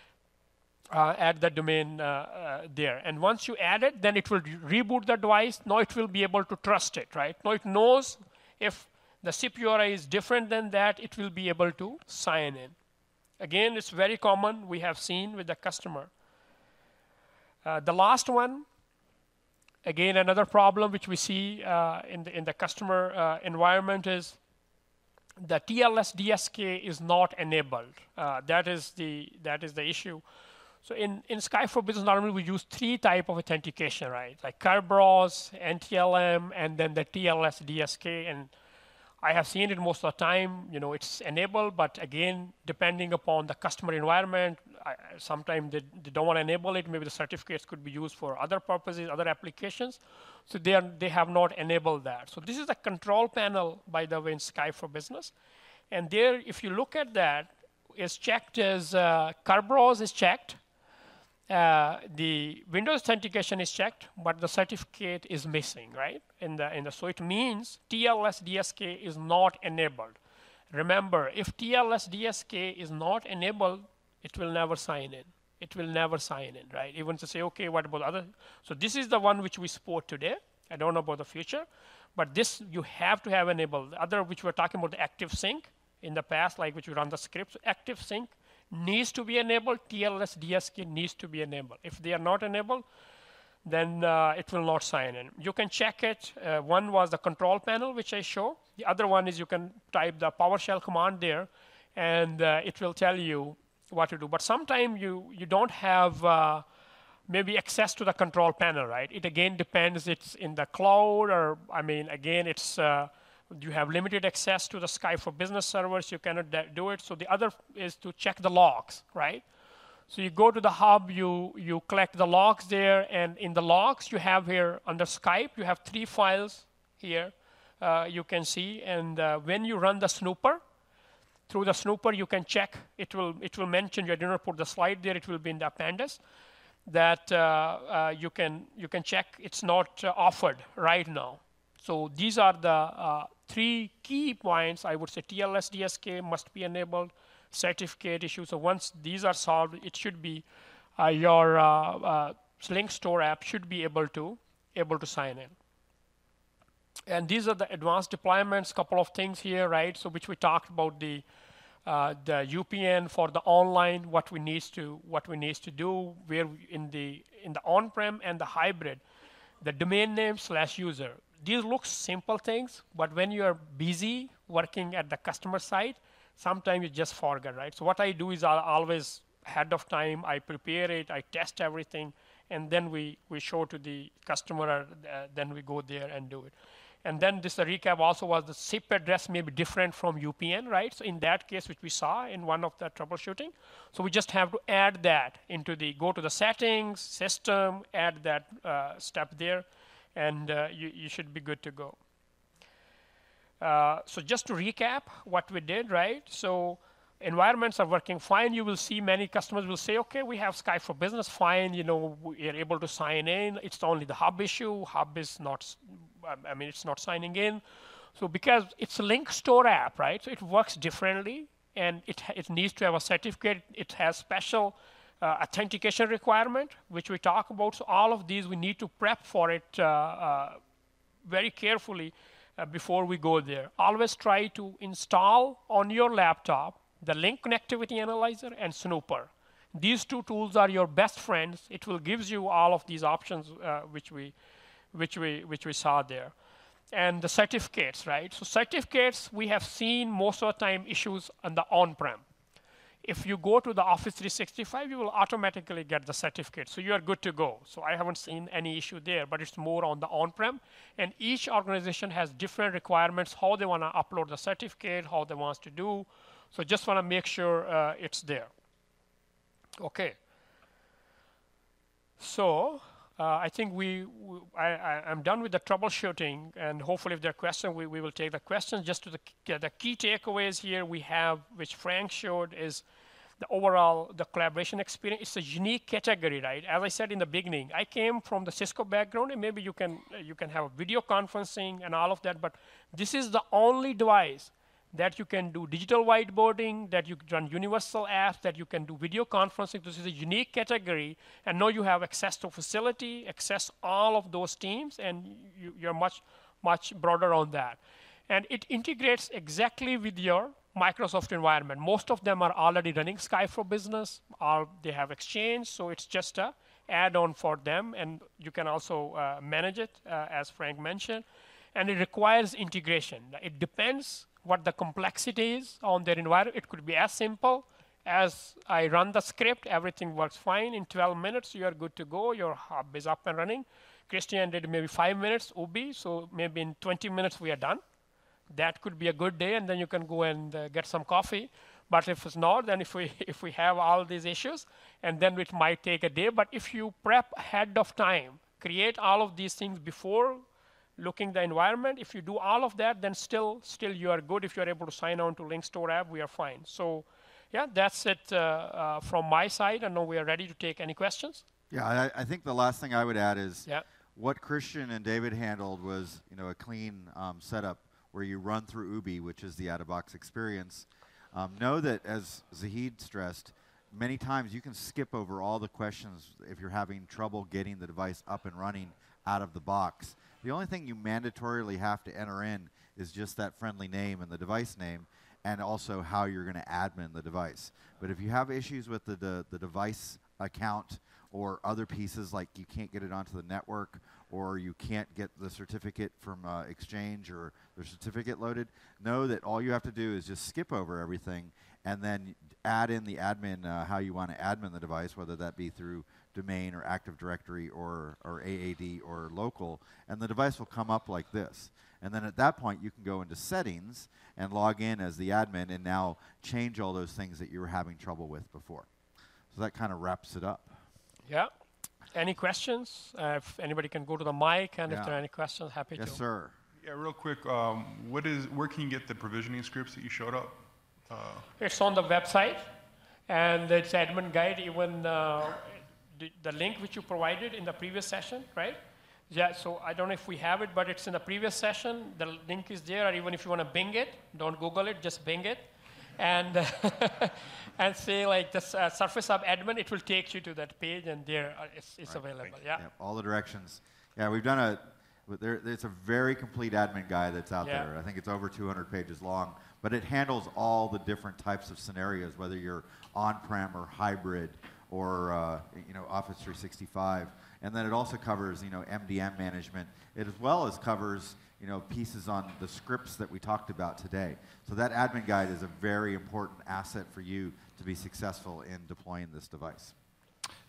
domain there. And once you add it, then it will reboot the device. Now it will be able to trust it, right? Now it knows if the SIP URI is different than that, it will be able to sign in. Again, it's very common. We have seen with the customer. The last one, again, another problem which we see in the customer environment is the TLS DSK is not enabled. That is the issue. So in Skype for Business, normally we use three types of authentication, right? Like Kerberos, NTLM, and then the TLS DSK. And I have seen it most of the time. It's enabled, but again, depending upon the customer environment, sometimes they don't want to enable it. Maybe the certificates could be used for other purposes, other applications. So they have not enabled that. So this is the control panel, by the way, in Skype for Business. And there, if you look at that, is checked as Kerberos is checked. The Windows authentication is checked, but the certificate is missing, right? So it means TLS DSK is not enabled. Remember, if TLS DSK is not enabled, it will never sign in. It will never sign in, right? Even to say, okay, what about other? So this is the one which we support today. I don't know about the future, but this you have to have enabled. The other which we're talking about, the Active Sync in the past, like which we run the scripts, Active Sync needs to be enabled. TLS DSK needs to be enabled. If they are not enabled, then it will not sign in. You can check it. One was the control panel, which I show. The other one is you can type the PowerShell command there, and it will tell you what to do. But sometimes you don't have maybe access to the control panel, right? It again depends. It's in the cloud, or again, it's you have limited access to the Skype for Business servers. You cannot do it. So the other is to check the logs, right? So you go to the hub, you collect the logs there, and in the logs you have here under Skype, you have 3 files here you can see. And when you run the snooper, through the snooper you can check. It will mention, you did not put the slide there, it will be in the appendix, that you can check it's not offered right now. So these are the 3 key points. I would say TLS DSK must be enabled, certificate issue. So once these are solved, it should be your Link Store app should be able to sign in. And these are the advanced deployments. Couple of things here, right? So which we talked about the UPN for the online, what we need to do, where in the on-prem and the hybrid, the domain name /user. These look simple things, but when you are busy working at the customer side, sometimes you just forget, right? So what I do is I'll always ahead of time, I prepare it, I test everything, and then we show to the customer, then we go there and do it. And then this recap also was the SIP address may be different from UPN, right? So in that case, which we saw in one of the troubleshooting. So we just have to add that into go to the settings, system, add that step there, and you should be good to go. So just to recap what we did, right? So environments are working fine. You will see many customers will say, okay, we have Skype for Business, fine. We are able to sign in. It's only the hub issue. Hub is not, it's not signing in. So because it's a link store app, right? So it works differently, and it needs to have a certificate. It has special authentication requirement, which we talk about. So all of these, we need to prep for it very carefully before we go there. Always try to install on your laptop the Link Connectivity Analyzer and Snooper. These two tools are your best friends. It will give you all of these options which we saw there. And the certificates, right? So certificates, we have seen most of the time issues on the on-prem. If you go to the Office 365, you will automatically get the certificate. So you are good to go. So I haven't seen any issue there, but it's more on the on-prem. And each organization has different requirements, how they want to upload the certificate, how they want to do. So just want to make sure it's there. Okay. So I think I'm done with the troubleshooting, and hopefully if there are questions, we will take the questions. Just to the key takeaways here we have, which Frank showed, is the overall, the collaboration experience. It's a unique category, right? As I said in the beginning, I came from the Cisco background, and maybe you can have video conferencing and all of that, but this is the only device that you can do digital whiteboarding, that you can run universal apps, that you can do video conferencing. This is a unique category, and now you have access to facility, access all of those teams, and you're much broader on that. And it integrates exactly with your Microsoft environment. Most of them are already running Skype for Business, or they have Exchange, so it's just a add-on for them, and you can also manage it, as Frank mentioned. And it requires integration. It depends what the complexity is on their environment. It could be as simple as I run the script, everything works fine. In 12 minutes, you are good to go. Your hub is up and running. Christian did maybe 5 minutes, Ubi, so maybe in 20 minutes we are done. That could be a good day, and then you can go and get some coffee. But if it's not, then if we have all these issues, and then it might take a day. But if you prep ahead of time, create all of these things before looking the environment, if you do all of that, then still you are good. If you're able to sign on to Link Store app, we are fine. So yeah, that's it from my side. I know we are ready to take any questions. Yeah, I think the last thing I would add is what Christian and David handled was a clean setup where you run through Ubi, which is the out-of-box experience. Know that, as Zahid stressed, many times you can skip over all the questions if you're having trouble getting the device up and running out of the box. The only thing you mandatorily have to enter in is just that friendly name and the device name, and also how you're going to admin the device. But if you have issues with the device account or other pieces, like you can't get it onto the network, or you can't get the certificate from Exchange or the certificate loaded, know that all you have to do is just skip over everything and then add in the admin, how you want to admin the device, whether that be through domain or Active Directory or AAD or local, and the device will come up like this. And then at that point, you can go into settings and log in as the admin and now change all those things that you were having trouble with before. So that kind of wraps it up. Yeah. Any questions? If anybody can go to the mic, and if there are any questions, happy to. Yes, sir. Yeah, real quick, where can you get the provisioning scripts that you showed up? It's on the website, and it's admin guide, even the link which you provided in the previous session, right? Yeah, so I don't know if we have it, but it's in the previous session. The link is there, or even if you want to Bing it, don't Google it, just Bing it. And and say like the Surface Hub admin, it will take you to that page, and there it's available. Yeah. All the directions. Yeah, we've done it's a very complete admin guide that's out there. I think it's over 200 pages long, but it handles all the different types of scenarios, whether you're on-prem or hybrid or Office 365. And then it also covers MDM management, as well as covers pieces on the scripts that we talked about today. So that admin guide is a very important asset for you to be successful in deploying this device.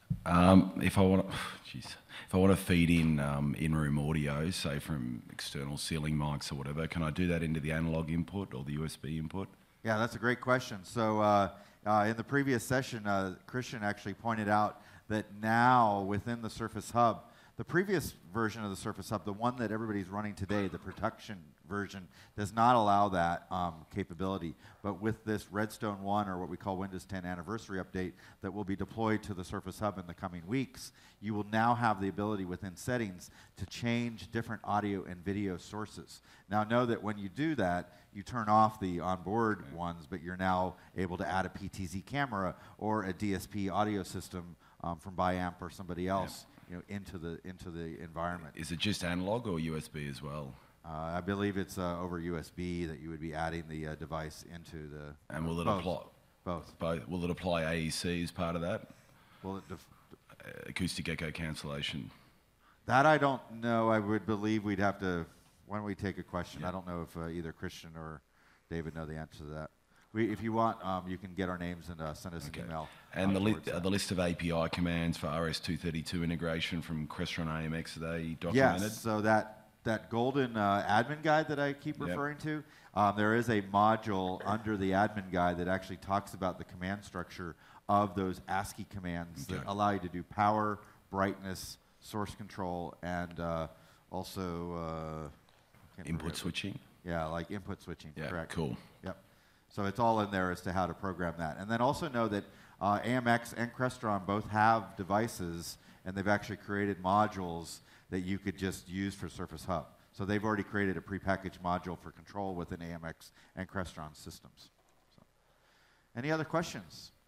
If I want to, if I want to feed in in-room audio, say from external ceiling mics or whatever, can I do that into the analog input or the USB input? Yeah, that's a great question. So in the previous session, Christian actually pointed out that now within the Surface Hub, the previous version of the Surface Hub, the one that everybody's running today, the production version, does not allow that capability. But with this Redstone 1, or what we call Windows 10 Anniversary Update, that will be deployed to the Surface Hub in the coming weeks, you will now have the ability within settings to change different audio and video sources. Now know that when you do that, you turn off the onboard ones, but you're now able to add a PTZ camera or a DSP audio system from Biamp or somebody else. Into the environment. Is it just analog or USB as well? I believe it's over USB that you would be adding the device into the. And will it both. apply Both? Will it apply AEC as part of that? Will it? Acoustic echo cancellation. That I don't know. I would believe we'd have to. Why don't we take a question? I don't know if either Christian or David know the answer to that. If you want, you can get our names and send us an email. And the list of API commands for RS-232 integration from Crestron AMX, are they documented? Yes, so that golden admin guide that I keep referring to, there is a module under the admin guide that actually talks about the command structure of those ASCII commands that allow you to do power, brightness, source control, and also... input switching? Yeah, like input switching, correct. Cool. Yep. So it's all in there as to how to program that. And then also know that AMX and Crestron both have devices, and they've actually created modules that you could just use for Surface Hub. So they've already created a prepackaged module for control within AMX and Crestron systems. So. Any other questions?